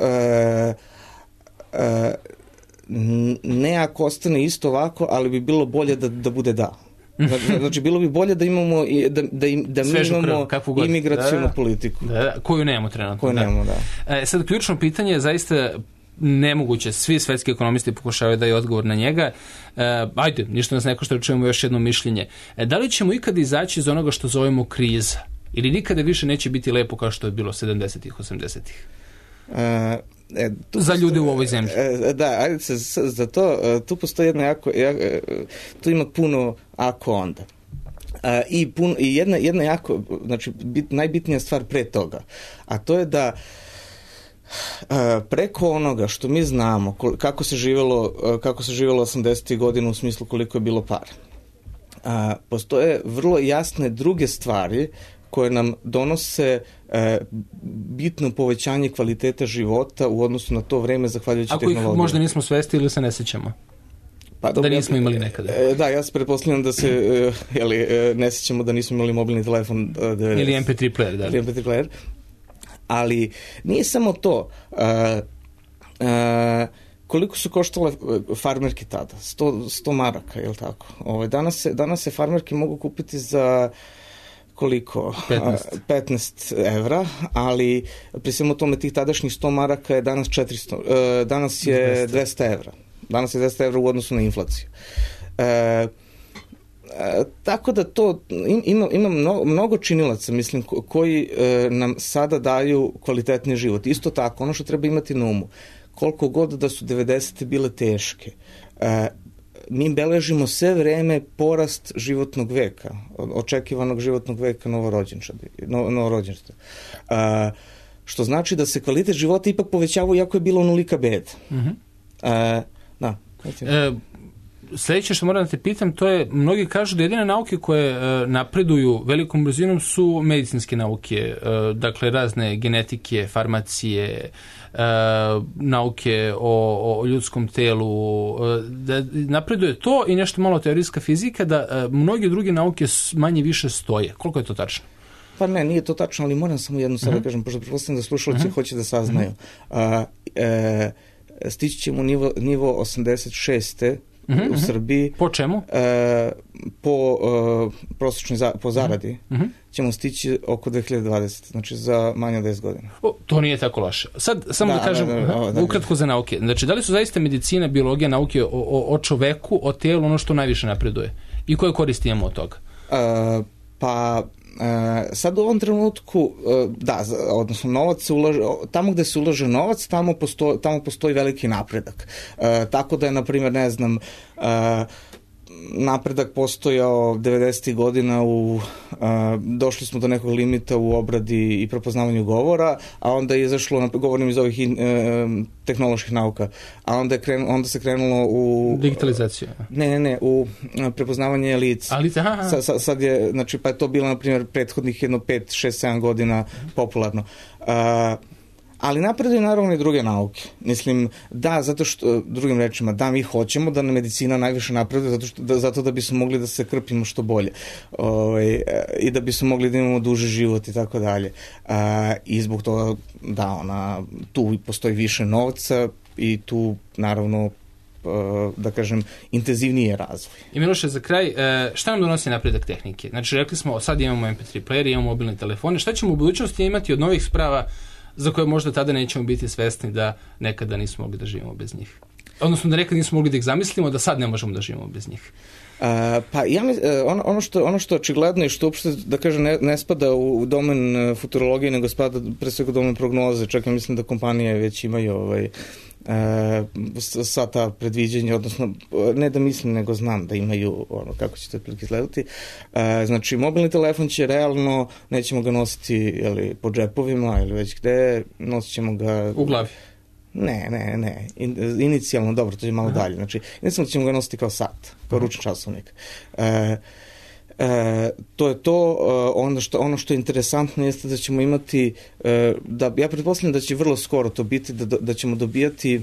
Ne ako ostane isto ovako, ali bi bilo bolje da bude da. Znači, bilo bi bolje da imamo da mi imamo imigracijnu politiku. Koju nemamo trenutno. Sad, ključno pitanje je zaista nemoguće. Svi svetski ekonomisti pokušavaju da je odgovor na njega. Ajde, ništa nas neko što čujemo još jedno mišljenje. Da li ćemo ikada izaći iz onoga što zovemo kriza? Ili nikada više neće biti lepo kao što je bilo 70-ih, 80-ih? Za ljude u ovoj zemlji. Da, ajde se za to, tu postoji jedno tu ima puno ako onda. I jedna jako, znači najbitnija stvar pre toga, a to je da preko onoga što mi znamo kako se živjelo 80. godina u smislu koliko je bilo para, postoje vrlo jasne druge stvari koje nam donose bitno povećanje kvaliteta života u odnosu na to vreme zahvaljujući tehnologiji. Ako ih možda nismo svesti ili se ne sjećamo? da nismo imali nekada. Da, ja se pretpostavljam da se ne sjećamo da nismo imali mobilni telefon. Ili MP3 player, da. Ili MP3 player. Ali nije samo to. Koliko su koštale farmerke tada? 100 maraka, je li tako? Danas se farmerke mogu kupiti za koliko? 15 evra, ali pri svemu tome tih tadašnjih 100 maraka je danas 400, danas je 200 evra. Danas je 200 evra u odnosu na inflaciju. Tako da to ima mnogo činilaca, mislim, koji nam sada daju kvalitetni život. Isto tako, ono što treba imati na umu, koliko god da su 90. bile teške, mi beležimo sve vreme porast životnog veka, očekivanog životnog veka novorođenčadi. Što znači da se kvalitet života ipak povećava iako je bilo onolika beda. Da. Sljedeće što moram da te pitam, to je, mnogi kažu da jedine nauke koje napreduju velikom brzinom su medicinske nauke, dakle razne genetike, farmacije, nauke o ljudskom telu, da napreduje to i nešto malo teorijska fizika, da mnoge druge nauke manje više stoje. Koliko je to tačno? Pa ne, nije to tačno, ali moram samo jednu sad da kažem, pošto pretpostavljam da slušalci hoće da saznaju. Stići ćemo nivo 86. u Srbiji. Po čemu? Po prosječnoj po zaradi ćemo stići oko 2020, znači za manje od 10 godina. To nije tako loše. Sad, samo da kažem, ukratko za nauke. Znači, da li su zaista medicina, biologija, nauke o čoveku, o telu, ono što najviše napreduje? I koje koristi imamo od toga? Sad u ovom trenutku, da, odnosno novac se ulaže, tamo gde se ulaže novac, tamo postoji veliki napredak. Tako da je, na primjer, ne znam, napredak postojao 90. godina došli smo do nekog limita u obradi i prepoznavanju govora, a onda je izašlo, govorim iz ovih tehnoloških nauka, a onda se krenulo u digitalizaciju. Ne, u prepoznavanje lica. Sad je, znači, pa je to bilo, na primjer, prethodnih 5, 6, 7 godina popularno. Ali napreduju naravno i druge nauke. Mislim, da, zato što, drugim rečima, da, mi hoćemo da medicina najviše napreduje zato da bismo mogli da se krpimo što bolje i da bismo mogli da imamo duži život i tako dalje. I zbog toga, da, tu postoji više novca i tu, naravno, da kažem, intenzivnije razvoj. I Miloše, za kraj, šta nam donosi napredak tehnike? Znači, rekli smo, sad imamo MP3 player, imamo mobilne telefone, šta ćemo u budućnosti imati od novih sprava za koje možda tada nećemo biti svesni da nekada nismo mogli da živimo bez njih? Odnosno da nekada nismo mogli da ih zamislimo, da sad ne možemo da živimo bez njih. Pa ja ono što je očigledno i što uopšte, da kažem, ne spada u domen futurologije, nego spada pre svega u domen prognoze. Čak ja mislim da kompanije već imaju sva ta predviđenja, odnosno ne da mislim, nego znam da imaju kako će to otprilike izgledati. Znači, mobilni telefon će realno, nećemo ga nositi po džepovima ili već gde, nosit ćemo ga u glavi. Ne. Inicijalno, dobro, to je malo dalje. Znači, inicijalno ćemo ga nositi kao sat, kao ručni časovnik. To je to. Ono što je interesantno jeste da ćemo imati, ja pretpostavljam da će vrlo skoro to biti, da ćemo dobijati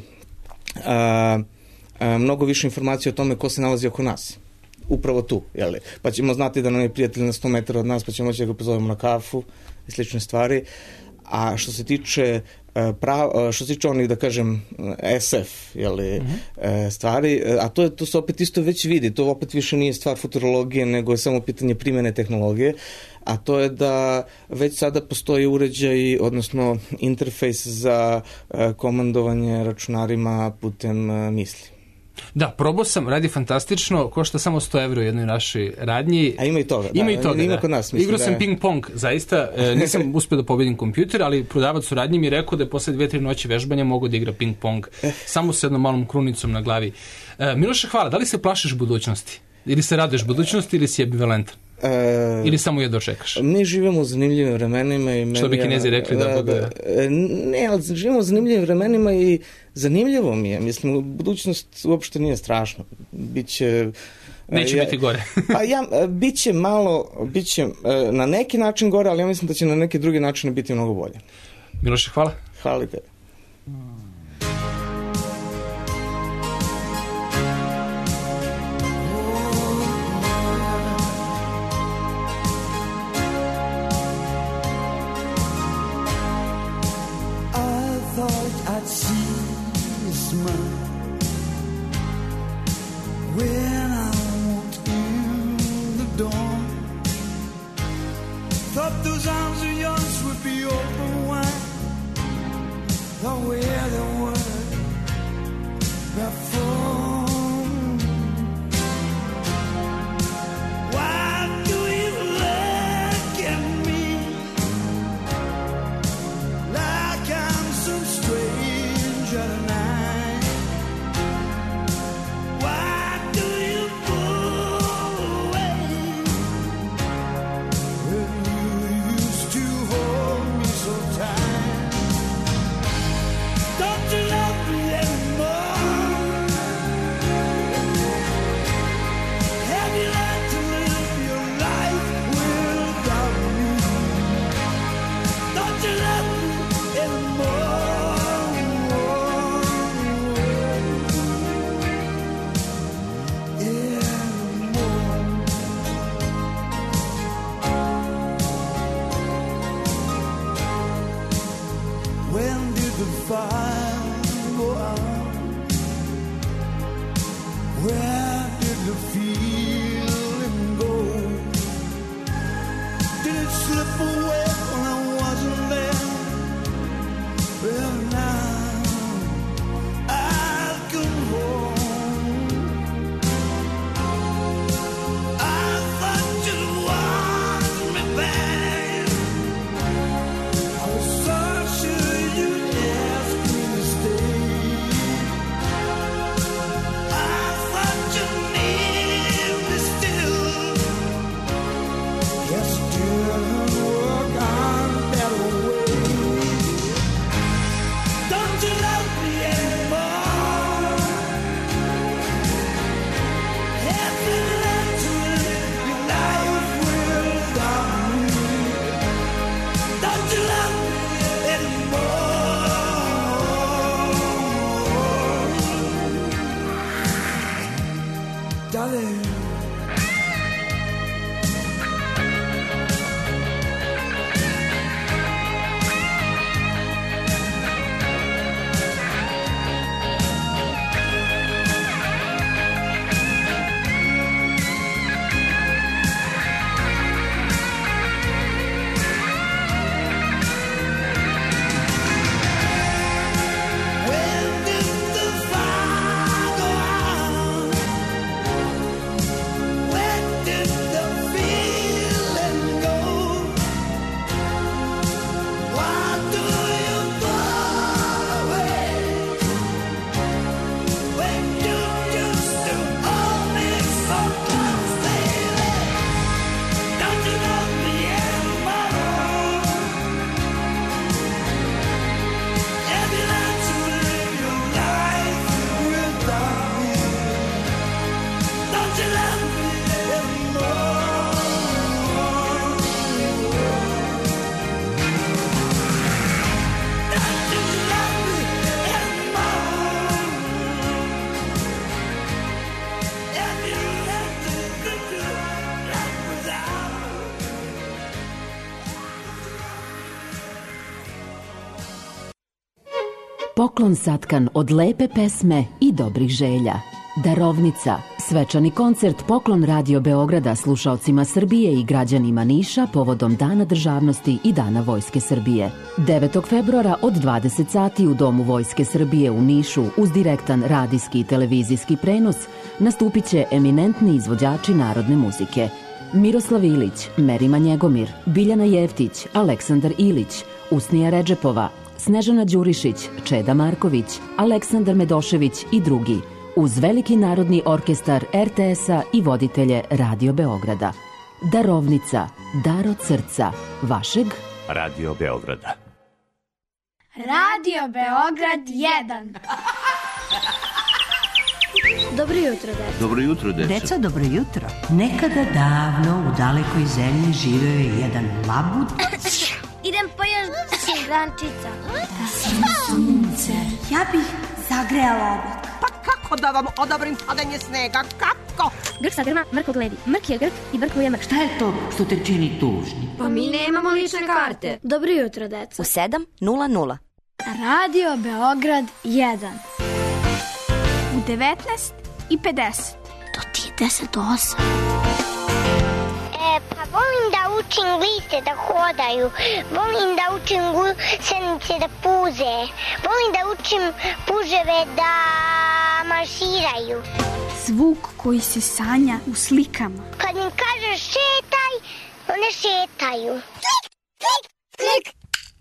mnogo više informacija o tome ko se nalazi oko nas. Upravo tu, jel? Pa ćemo znati da nam je prijatelj na 100 metara od nas, pa ćemo moći da ga pozovemo na kafu i slične stvari. A što se tiče onih, da kažem, SF, stvari, a to se opet isto već vidi, to opet više nije stvar futurologije, nego je samo pitanje primjene tehnologije, a to je da već sada postoji uređaj, odnosno interfejs za komandovanje računarima putem misli. Da, probao sam, radi fantastično, košta samo 100 € u jednoj našoj radnji. A ima i toga. Ima kod nas. Igrao sam ping-pong, zaista, nisam uspio da pobedim kompjuter, ali prodavac u radnji mi je rekao da je posle 2-3 noći vežbanja mogu da igra ping-pong, samo s jednom malom krunicom na glavi. Miloše, hvala, da li se plašiš budućnosti? Ili se raduješ budućnosti ili si ambivalentan? Ili samo jedno čekaš? Mi živimo u zanimljivim vremenima. Što bi Kinezi rekli Ne, ali živimo u zanimljivim vremenima i zanimljivo mi je. Mislim, budućnost uopšte nije strašna. Neće biti gore. Biće na neki način gore, ali ja mislim da će na neki drugi način biti mnogo bolje. Miloše, hvala. Hvala te. the fire go out? Where did the feeling go? Did it slip away when I wasn't there? Well, now I'll come home. I thought you'd want me back. I was so sure you'd ask me to stay. I thought you needed me still. Yes, still work on better ways. Don't you love me anymore? Have you learned to live your life without me? Don't you love me anymore? Darling. When did the fire go out? When did the feeling go? Why do you go away when you used to hold me so close, baby? Don't you love me anymore? Have you learned to live your life without me? Don't you love me anymore? Don't you love me anymore? Have you learned to live your life without me? Poklon satkan od lepe pesme i dobrih želja. Darovnica, svečani koncert Poklon Radio Beograda slušaocima Srbije i građanima Niša povodom Dana državnosti i Dana Vojske Srbije. 9. februara od 20 sati u Domu Vojske Srbije u Nišu uz direktan radijski i televizijski prenos nastupit će eminentni izvođači narodne muzike. Miroslav Ilić, Merima Njegomir, Biljana Jeftić, Aleksandar Ilić, Usnija Redžepova, Snežana Đurišić, Čeda Marković, Aleksandar Medošević i drugi, uz veliki narodni orkestar RTS-a i voditelje Radio Beograda. Darovnica, dar od srca, vašeg Radio Beograda. Radio Beograd 1. Dobro jutro, deco. Dobro jutro, deco. Deco, dobro jutro. Nekada davno u dalekoj zemlji živeo je jedan labud. Idem po još šimrančica. Da sam sunce. Ja bih zagrejala oblak. Pa kako da vam odobrim padanje snega? Kako? Grk sa grma, mrko gledi. Mrk je grk i brk je mrk. Šta je to što te čini tužni? Pa mi nemamo lične karte. Dobro jutro, deco. U 7:00. Radio Beograd 1. U 19:50. Do ti 10:08. Pa volim da učim liste da hodaju, volim da učim gusenice da puze, volim da učim puževe da marširaju. Zvuk koji se sanja u slikama. Kad im kažeš šetaj, one šetaju. Klik, klik, klik.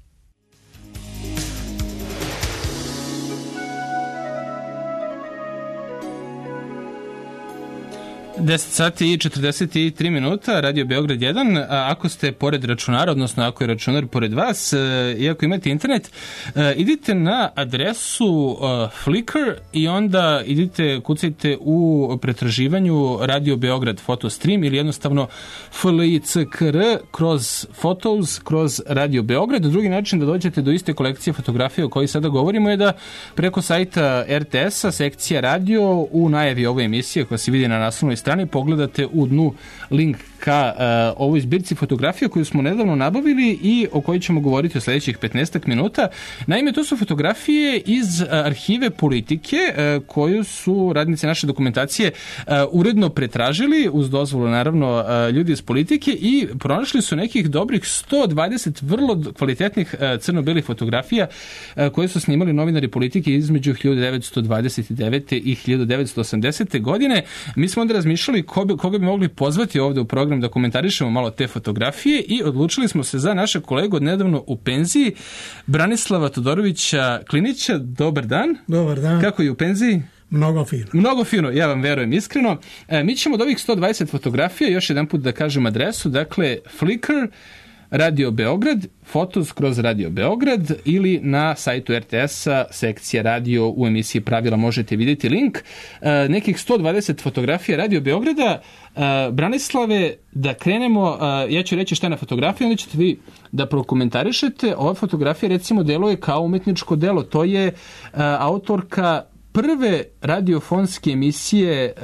10 sati i 43 minuta, Radio Beograd 1. Ako ste pored računara, odnosno ako je računar pored vas, i ako imate internet, idite na adresu Flickr i onda kucajte u pretraživanju Radio Beograd Fotostream ili jednostavno FLICKR kroz Photos, kroz Radio Beograd. Drugi način da dođete do iste kolekcije fotografije o kojoj sada govorimo je da preko sajta RTS-a, sekcija radio, u najavi ove emisije koja se vidi na naslovnoj strani, pogledate u dnu link ka ovoj zbirci fotografija koju smo nedavno nabavili i o kojoj ćemo govoriti u sljedećih 15 minuta. Naime, to su fotografije iz arhive Politike koju su radnici naše dokumentacije uredno pretražili uz dozvolu naravno ljudi iz Politike i pronašli su nekih dobrih 120 vrlo kvalitetnih crno-belih fotografija koje su snimali novinari Politike između 1929. i 1980. godine. Mi smo onda razmišljali koga bi mogli pozvati ovdje u program da komentarišemo malo te fotografije i odlučili smo se za naše kolegu od nedavno u penziji, Branislava Todorovića Klinića. Dobar dan. Dobar dan. Kako je u penziji? Mnogo fino. Mnogo fino, ja vam verujem iskreno. Mi ćemo od ovih 120 fotografija, još jedan put da kažem adresu, dakle Flickr, Radio Beograd, Fotos kroz Radio Beograd ili na sajtu RTS-a, sekcija radio u emisiji Pravila možete vidjeti link. Nekih 120 fotografija Radio Beograda. Branislave, da krenemo, ja ću reći šta je na fotografiji, onda ćete vi da prokomentarišete. Ova fotografija recimo deluje kao umetničko delo. To je autorka prve radiofonske emisije.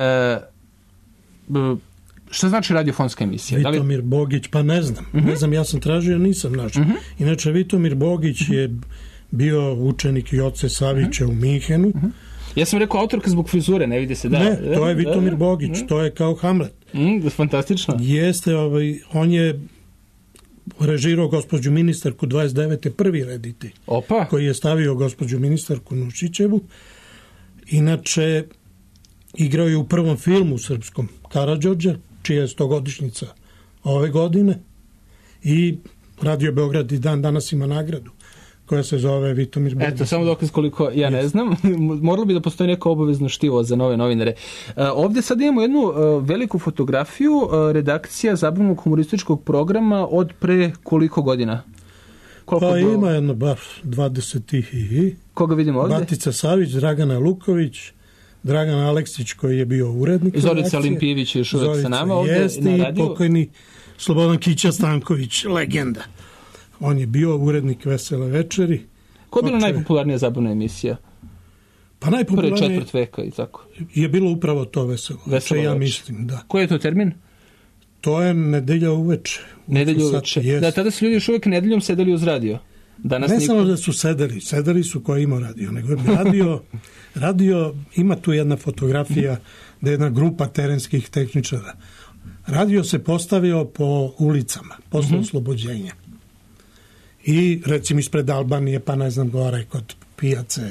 Šta znači radiofonska emisija? Vitomir Bogić, pa ne znam. Ne znam, ja sam tražio, nisam našao. Inače, Vitomir Bogić je bio učenik Joce Savića u Minhenu. Ja sam rekao autorka zbog frizure, ne vidi se da. Ne, to je Vitomir Bogić, to je kao Hamlet. Fantastično. Jeste, on je režirao gospođu ministarku 29. prvi reditelj. Opa. Koji je stavio gospođu ministarku Nušićevu. Inače, igrao je u prvom filmu srpskom Karađorđa, čija je 100-godišnjica ove godine, i Radio Beograd i dan danas ima nagradu koja se zove Vitomir Bogić. Eto, samo dokaz koliko ja ne znam. Moralo bi da postoji neko obavezno štivo za nove novinare. Ovdje sad imamo jednu veliku fotografiju, redakcija zabavnog humorističkog programa od pre koliko godina? Pa ima jedno bar 20 i... Koga vidimo ovdje? Batica Savić, Dragana Luković, Dragan Aleksić koji je bio urednik. Zorica Limpijević je još uvijek sa nama ovdje jeste, na radiju. I pokojni Slobodan Kića Stanković, legenda. On je bio urednik Vesele večeri. Koja je bila najpopularnija zabavna emisija? Pa najpopularnija... Prve četvrt veka i tako. Je bilo upravo to Veselo večer, ja mislim, da. Koji je to termin? To je nedelja uveče. Nedelja uveče. Da, tada su ljudi još uvijek nedeljom sedeli uz radio. Danas ne samo da su sedeli su koji imao radio, nego radio, ima tu jedna fotografija da je jedna grupa terenskih tehničara. Radio se postavio po ulicama, posle oslobođenja. I recimo ispred Albanije, pa ne znam gore, kod pijace,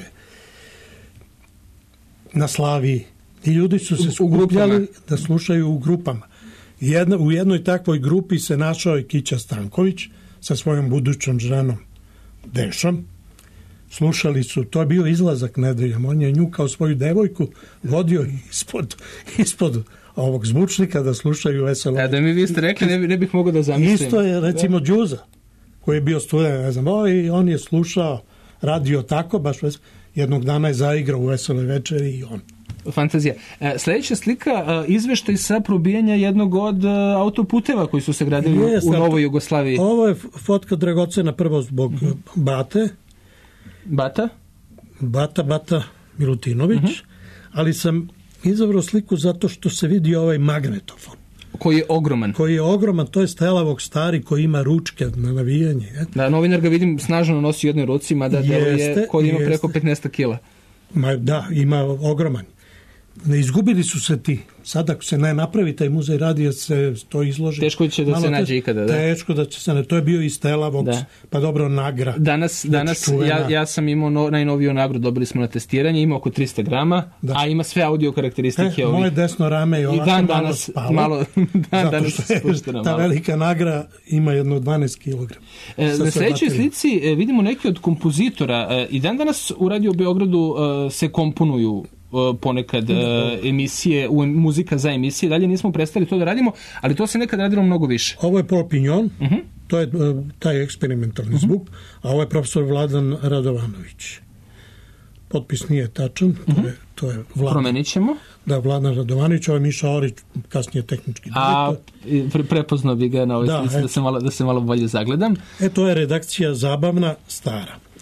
na Slaviji. I ljudi su se skupljali da slušaju u grupama. U jednoj takvoj grupi se našao i Kića Stanković sa svojom budućom ženom Dešom. Slušali su, to je bio izlazak nedeljom, on je nju kao svoju devojku vodio ispod ovog zvučnika da slušaju veselo. Da mi vi ste rekli, ne bih mogao da zamislim. Isto je recimo Đuza, koji je bio student, ne znam, i on je slušao radio tako, baš jednog dana je zaigrao u Veseloj večeri i on. Fantazija. Sljedeća slika, izveštaj sa probijanja jednog od autoputeva koji su se gradili u Novoj Jugoslaviji. Ovo je fotka dragocena prvo zbog Bate. Bata? Bata Milutinović, ali sam izabrao sliku zato što se vidi ovaj magnetofon. Koji je ogroman. To je Stelavog stari koji ima ručke na navijanje. Da, novinar ga vidim snažno nosi u jednoj ruci, mada koji ima preko 15 kila. Da, ima ogroman. Ne izgubili su se ti. Sad ako se ne napravi taj muzej radija, se to izloži. Teško će da se nađe ikada. Da. Teško da će se ne. To je bio iz Telavog, pa dobro, Nagra. Danas ja sam imao najnoviju Nagru, dobili smo na testiranje, ima oko 300 grama, a ima sve audio karakteristike. Moje desno rame je ovako malo spalo. Zato što ta velika Nagra ima jedno 12 kg. Na sljedećoj slici vidimo neki od kompozitora. I dan danas u Radio Beogradu se komponuju ponekad emisije, muzika za emisije. Dalje nismo prestali to da radimo, ali to se nekad radilo mnogo više. Ovo je Paul Pignon, to je taj eksperimentalni zvuk, a ovo je profesor Vladan Radovanović. Potpis nije tačan, to je Vladan. Promenit ćemo. Da, Vladan Radovanović, ovo je Miša Orić, kasnije tehnički direktor. Prepoznao bi ga na ovoj slici da se malo bolje zagledam. To je redakcija zabavna, stara.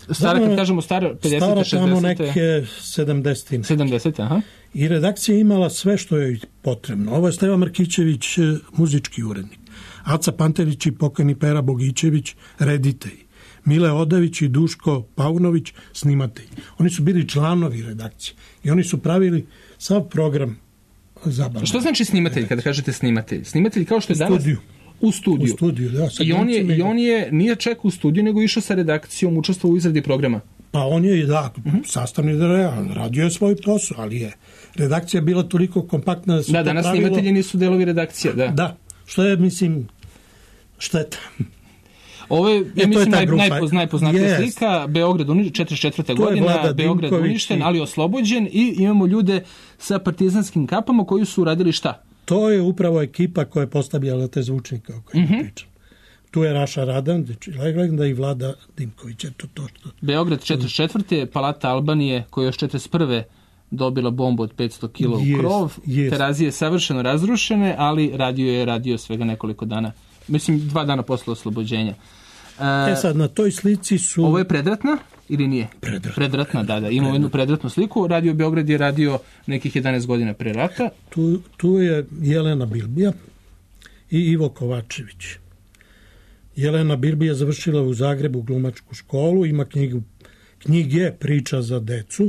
Stara, kad kažemo stara, 50. Stara 60. tamo neke 70. 70. Aha. I redakcija je imala sve što je potrebno. Ovo je Stevan Markićević, muzički urednik. Aca Pantelić i pokojni Pera Bogićević, reditelj. Mile Odavić i Duško Paunović, snimatelj. Oni su bili članovi redakcije i oni su pravili sav program zabavno. Što znači snimatelj kada kažete snimatelj? Snimatelj kao što je danas... U studiju. U studiju, da. I on je nije čekao u studiju, nego išao sa redakcijom, učestvovao u izradi programa. Pa on je, da, sastavni deo, radio je svoj posao, ali je redakcija bila toliko kompaktna da se da, danas snimatelji nisu delovi redakcije, da. Da, što je, mislim, šteta. Ovo je, ja mislim, najpoznatija slika, Beograd 44. godina, Beograd uništen, ali oslobođen i imamo ljude sa partizanskim kapama koji su radili šta? To je upravo ekipa koja je postavljala te zvučnike o kojima pričam. Tu je Raša Radandić, Legenda i Vlada Dimković. To. Beograd 44. Palata Albanije koja još 41. dobila bombu od 500 kila u krov. Terazije savršeno razrušene, ali radio je radio svega nekoliko dana. Mislim, 2 dana posle oslobođenja. Sad, na toj slici su... Ovo je predratna ili nije? Predratna, da. Imamo jednu predratnu sliku. Radio Beograd je radio nekih 11 godina pre rata. Tu je Jelena Bilbija i Ivo Kovačević. Jelena Bilbija završila u Zagrebu glumačku školu, ima knjige Priča za decu,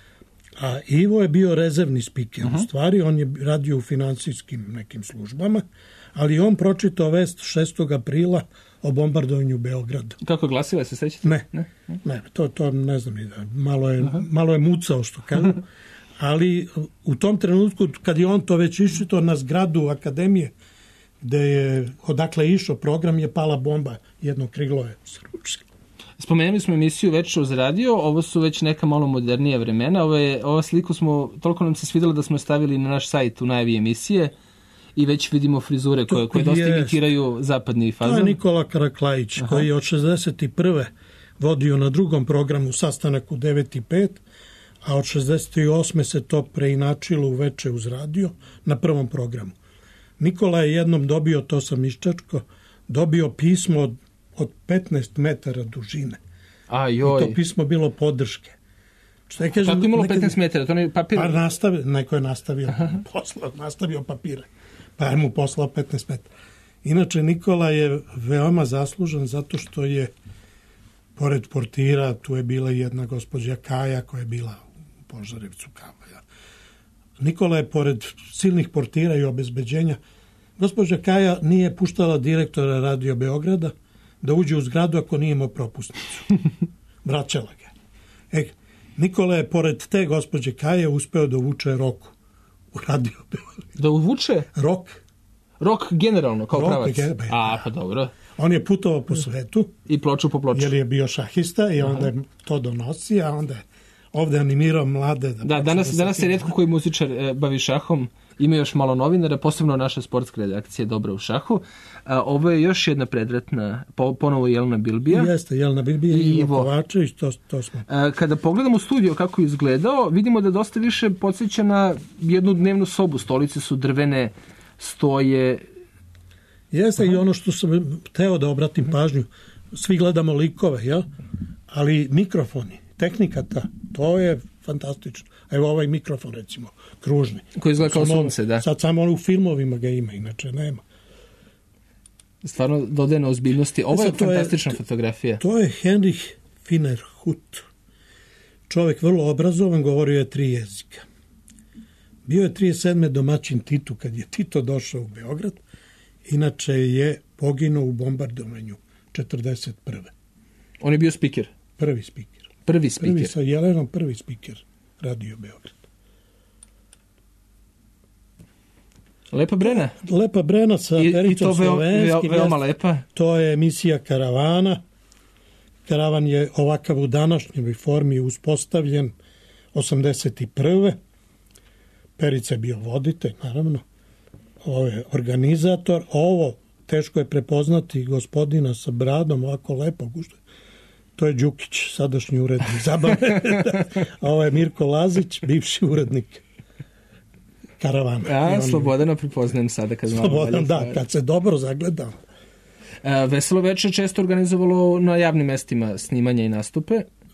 a Ivo je bio rezervni spiker. U stvari, on je radio u finansijskim nekim službama, ali on pročitao vest 6. aprila o bombardovanju Beograda. Kako je glasila, se sećate? Ne, to ne znam ni da. Malo je mucao, što kažu. Ali u tom trenutku, kad je on to već iščitao na zgradu akademije, gde je odakle išao program, je pala bomba. Jedno krilo je sručilo. Spomenuli smo emisiju Večer uz radio, ovo su već neka malo modernija vremena. Ova sliku toliko nam se svidjela da smo stavili na naš sajt u najavi emisije i već vidimo frizure koje dosta imitiraju zapadni fazon. To je Nikola Karaklajić, koji je od 61. vodio na drugom programu sastanak u 9:05, a od 68. se to preinačilo u Večer uz radio na prvom programu. Nikola je jednom dobio, to sam iščačko, dobio pismo od 15 metara dužine. I to pismo bilo podrške. Kako je imalo 15 metara? To je papir? Pa neko je nastavio papire. Pa je mu poslao 15 metara. Inače, Nikola je veoma zaslužan zato što je, pored portira, tu je bila jedna gospođa Kaja koja je bila u Požarevcu Kavaja. Nikola je, pored silnih portira i obezbeđenja, gospođa Kaja nije puštala direktora Radio Beograda da uđe u zgradu ako nije imao propusnicu. Vraćala ga. Nikola je, pored te gospođe Kaje, uspeo da uvuče Roku u Radio Beograd. Da uvuče? Rok generalno, kao pravac? Pa dobro. On je putovao po svetu. I ploču po ploču. Jer je bio šahista i onda je to donosi, a onda je ovde animirao mlade. Danas se rijetko koji muzičar bavi šahom. Ima još malo novinara, posebno naša sportska redakcija Dobra u šahu. Ovo je još jedna predratna, ponovo Jelena Bilbija. Jeste, Jelena Bilbija i Ivo Kovačević, to smo. Kada pogledamo studio kako je izgledao, vidimo da dosta više podsjeća na jednu dnevnu sobu. Stolice su drvene, stoje. Jeste i ono što sam hteo da obratim pažnju. Svi gledamo likove, jel? Ali mikrofoni, tehnika to je fantastično. Evo ovaj mikrofon, recimo, kružni. Koji izgleda kao sunce, da. Sad samo u filmovima ga ima, inače nema. Stvarno dodaje na ozbiljnosti. Ovo je fantastična fotografija. To je Henrich Finnerhut. Čovjek vrlo obrazovan, govorio je 3 jezika. Bio je 37. domaćin Titu kad je Tito došao u Beograd. Inače je poginuo u bombardovanju 41. On je bio spiker? Prvi spiker. Prvi sa Jelenom, prvi spiker Radio Beograd. Lepa Brena. Lepa Brena sa Pericom Slovenskim. Veoma lepa. To je emisija Karavana. Karavan je ovakav u današnjoj formi uspostavljen 81. Perica je bio voditelj, naravno. Ovo je organizator. Ovo teško je prepoznati gospodina sa bradom, ovako lepo gušto. To je Đukić, sadašnji urednik zabave. Ovo je Mirko Lazić, bivši urednik Karavana. Slobodano pripoznajem sada. Slobodan, kad se dobro zagledam. Veselo večer često organizovalo na javnim mestima snimanja i nastupe.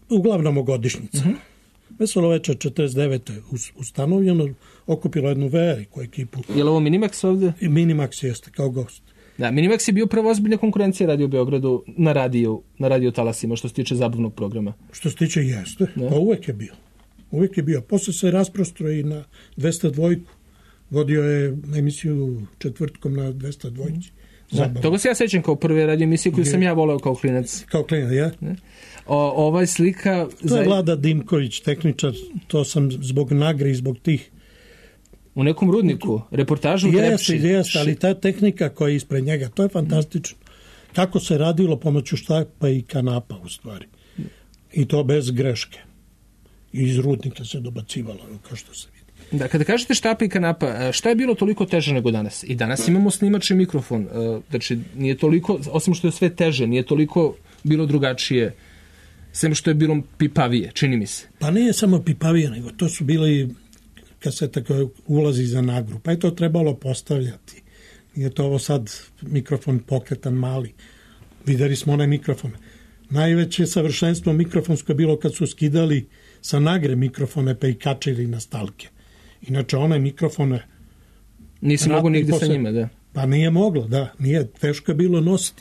uglavnom o godišnjica. Veselo večer 49. je ustanovljeno, okupilo jednu veliku ekipu. Je li ovo Minimax ovde? I Minimax jeste, kao gost. Da, Minimax je bio prva ozbiljna konkurencija Radio Beogradu na radio talasima, što se tiče zabavnog programa. Što se tiče jeste, pa uvek je bio. Uvek je bio. Posle se rasprostro i na 202. Vodio je emisiju četvrtkom na 202. Da, toga se ja sećam kao prve radio emisije koju sam ja voleo kao klinac. Kao klinac, ja. Ovaj slika... To je Vlada Dimković, tehničar, to sam zbog Nagre i zbog tih... U nekom rudniku, reportažu u Trepči. Jeste, ali ta tehnika koja je ispred njega, to je fantastično. Kako se radilo pomoću štapa i kanapa, u stvari. I to bez greške. I iz rudnika se dobacivalo, kao što se vidi. Da, kada kažete štapa i kanapa, šta je bilo toliko teže nego danas? I danas imamo snimač i mikrofon. Znači, nije toliko, osim što je sve teže, nije toliko bilo drugačije, sem što je bilo pipavije, čini mi se. Pa nije samo pipavije, nego to su bili kaseta koja ulazi za nagru. Pa je to trebalo postavljati. Nije to ovo sad mikrofon pokretan mali. Videli smo onaj mikrofon. Najveće savršenstvo mikrofonsko je bilo kad su skidali sa nagre mikrofone pa i kačili na stalke. Inače, onaj mikrofone... Nisi mogo nigde sa njima, da. Pa nije moglo, da. Nije, teško je bilo nositi.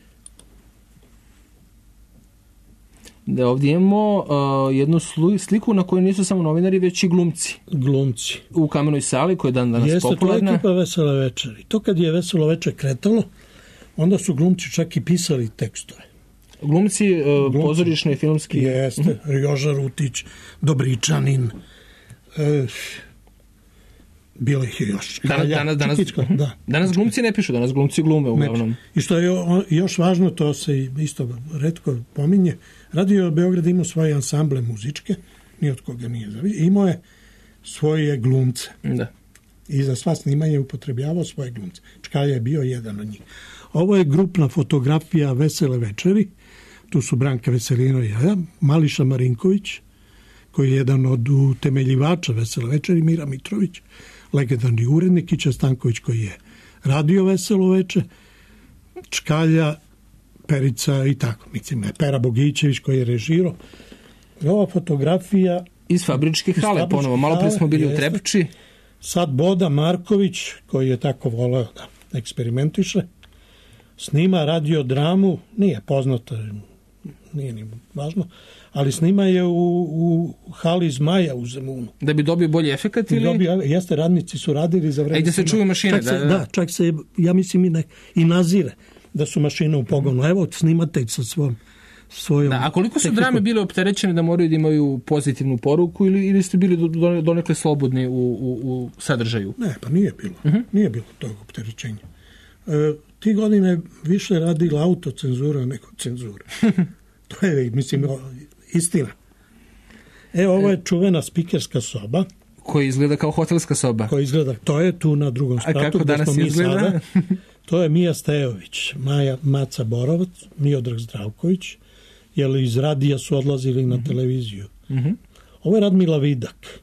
Da, ovdje imamo jednu sliku na kojoj nisu samo novinari, već i glumci. Glumci. U Kamenoj sali, koja je danas popularna. Jeste, to je ekipa Vesele večeri. To kad je Veselo večer kretalo, onda su glumci čak i pisali tekstove. Glumci pozorišne i filmski. Jeste, Joža Rutić, Dobričanin, bilo ih je još. Danas glumci ne pišu, danas glumci glume uglavnom. I što je još važno, to se isto retko pominje, Radio Beograd imao svoje ansamble muzičke, ni od koga nije zavisio, imao je svoje glumce. Da. I za sva snimanje upotrebljavao svoje glumce. Čkalja je bio jedan od njih. Ovo je grupna fotografija Vesele večeri, tu su Branka Veselino i ja, Mališa Marinković, koji je jedan od utemeljivača Vesele večeri, Mira Mitrović, legendarni urednik, Ića Stanković koji je radio Veselo veče, Čkalja, Perica i tako. Mislim, Pera Bogićević koji je režirao. Ova fotografija... Iz fabričke hale ponovo. Malo pre smo bili u Trepči. Sad Boda Marković, koji je tako voleo da eksperimentiše, snima radiodramu, nije poznato, nije ni važno, ali snima je u hali Zmaja u Zemunu. Da bi dobio bolji efekat ili? Jeste, radnici su radili za vreme. Da se čuju mašine. Čak se, ja mislim, i nazire da su mašine u pogonu. Evo, snimate sa svojom... A koliko su drame bile opterećene da moraju da imaju pozitivnu poruku ili ste bili donekle slobodni u sadržaju? Ne, pa nije bilo. Nije bilo tog opterećenja. Ti godine više radila autocenzura nego cenzura. To je, mislim, istina. Ovo je čuvena spikerska soba. Koja izgleda kao hotelska soba. To je tu na drugom spratu. A kako danas izgleda? To je Mija Stejović, Maca Borovac, Miodrag Zdravković, jer iz radija su odlazili na televiziju. Ovo je Radmila Vidak,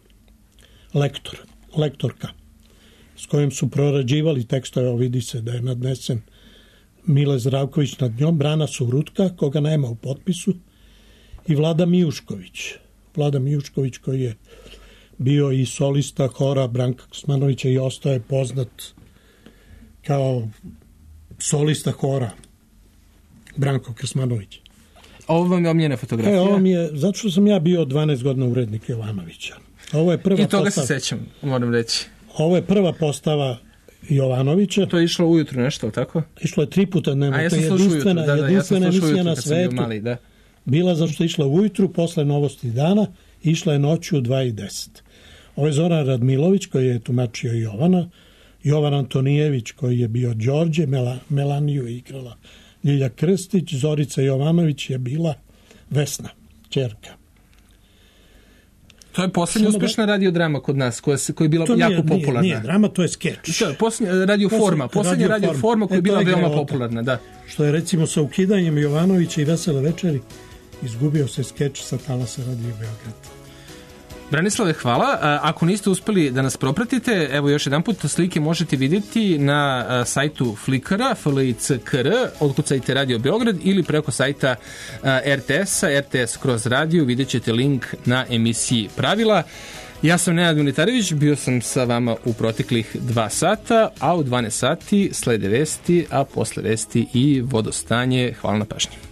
lektorka, s kojim su prorađivali tekstove, vidi se da je nadnesen Mile Zdravković nad njom, Brana Surutka, koga nema u potpisu, i Vlada Mijušković koji je bio i solista hora Branka Krsmanovića i ostao je poznat kao solista hora Branko Krsmanović. Ovo vam je omljena fotografija? Ovo mi je, zato što sam ja bio 12 godina urednik Jovanovića. Ovo je prva I toga se sećam, moram reći. Ovo je prva postava Jovanovića. To je išlo ujutru nešto, tako? Išlo je 3 puta dnevno. A ja sam slušao ujutru, jedinstvena emisija na svetu. Mali, da. Bila zašto je išla ujutru, posle Novosti dana, išla je noću u 2:10. Ovo je Zoran Radmilović koji je tumačio Jovana, Jovan Antonijević koji je bio Đorđe, Melaniju je igrala Ljilja Krstić, Zorica Jovanović je bila Vesna, ćerka. To je posljednja uspješna radiodrama kod nas, koja je bila jako popularna. Nije drama, to je skeč. Posljednja radioforma koja je bila veoma popularna, da. Što je recimo sa ukidanjem Jovanovića i Vesele večeri izgubio se skeč sa talasa Radio Beograd. Branislave, hvala. Ako niste uspeli da nas propratite, evo još jedan put, slike možete vidjeti na sajtu Flickra, FLICKR, otkucajte Radio Beograd ili preko sajta RTS-a, RTS kroz radio, vidjet ćete link na emisiji Pravila. Ja sam Nenad Militarević, bio sam sa vama u proteklih 2 sata, a u 12 sati slede vesti, a posle vesti i vodostanje. Hvala na pažnji.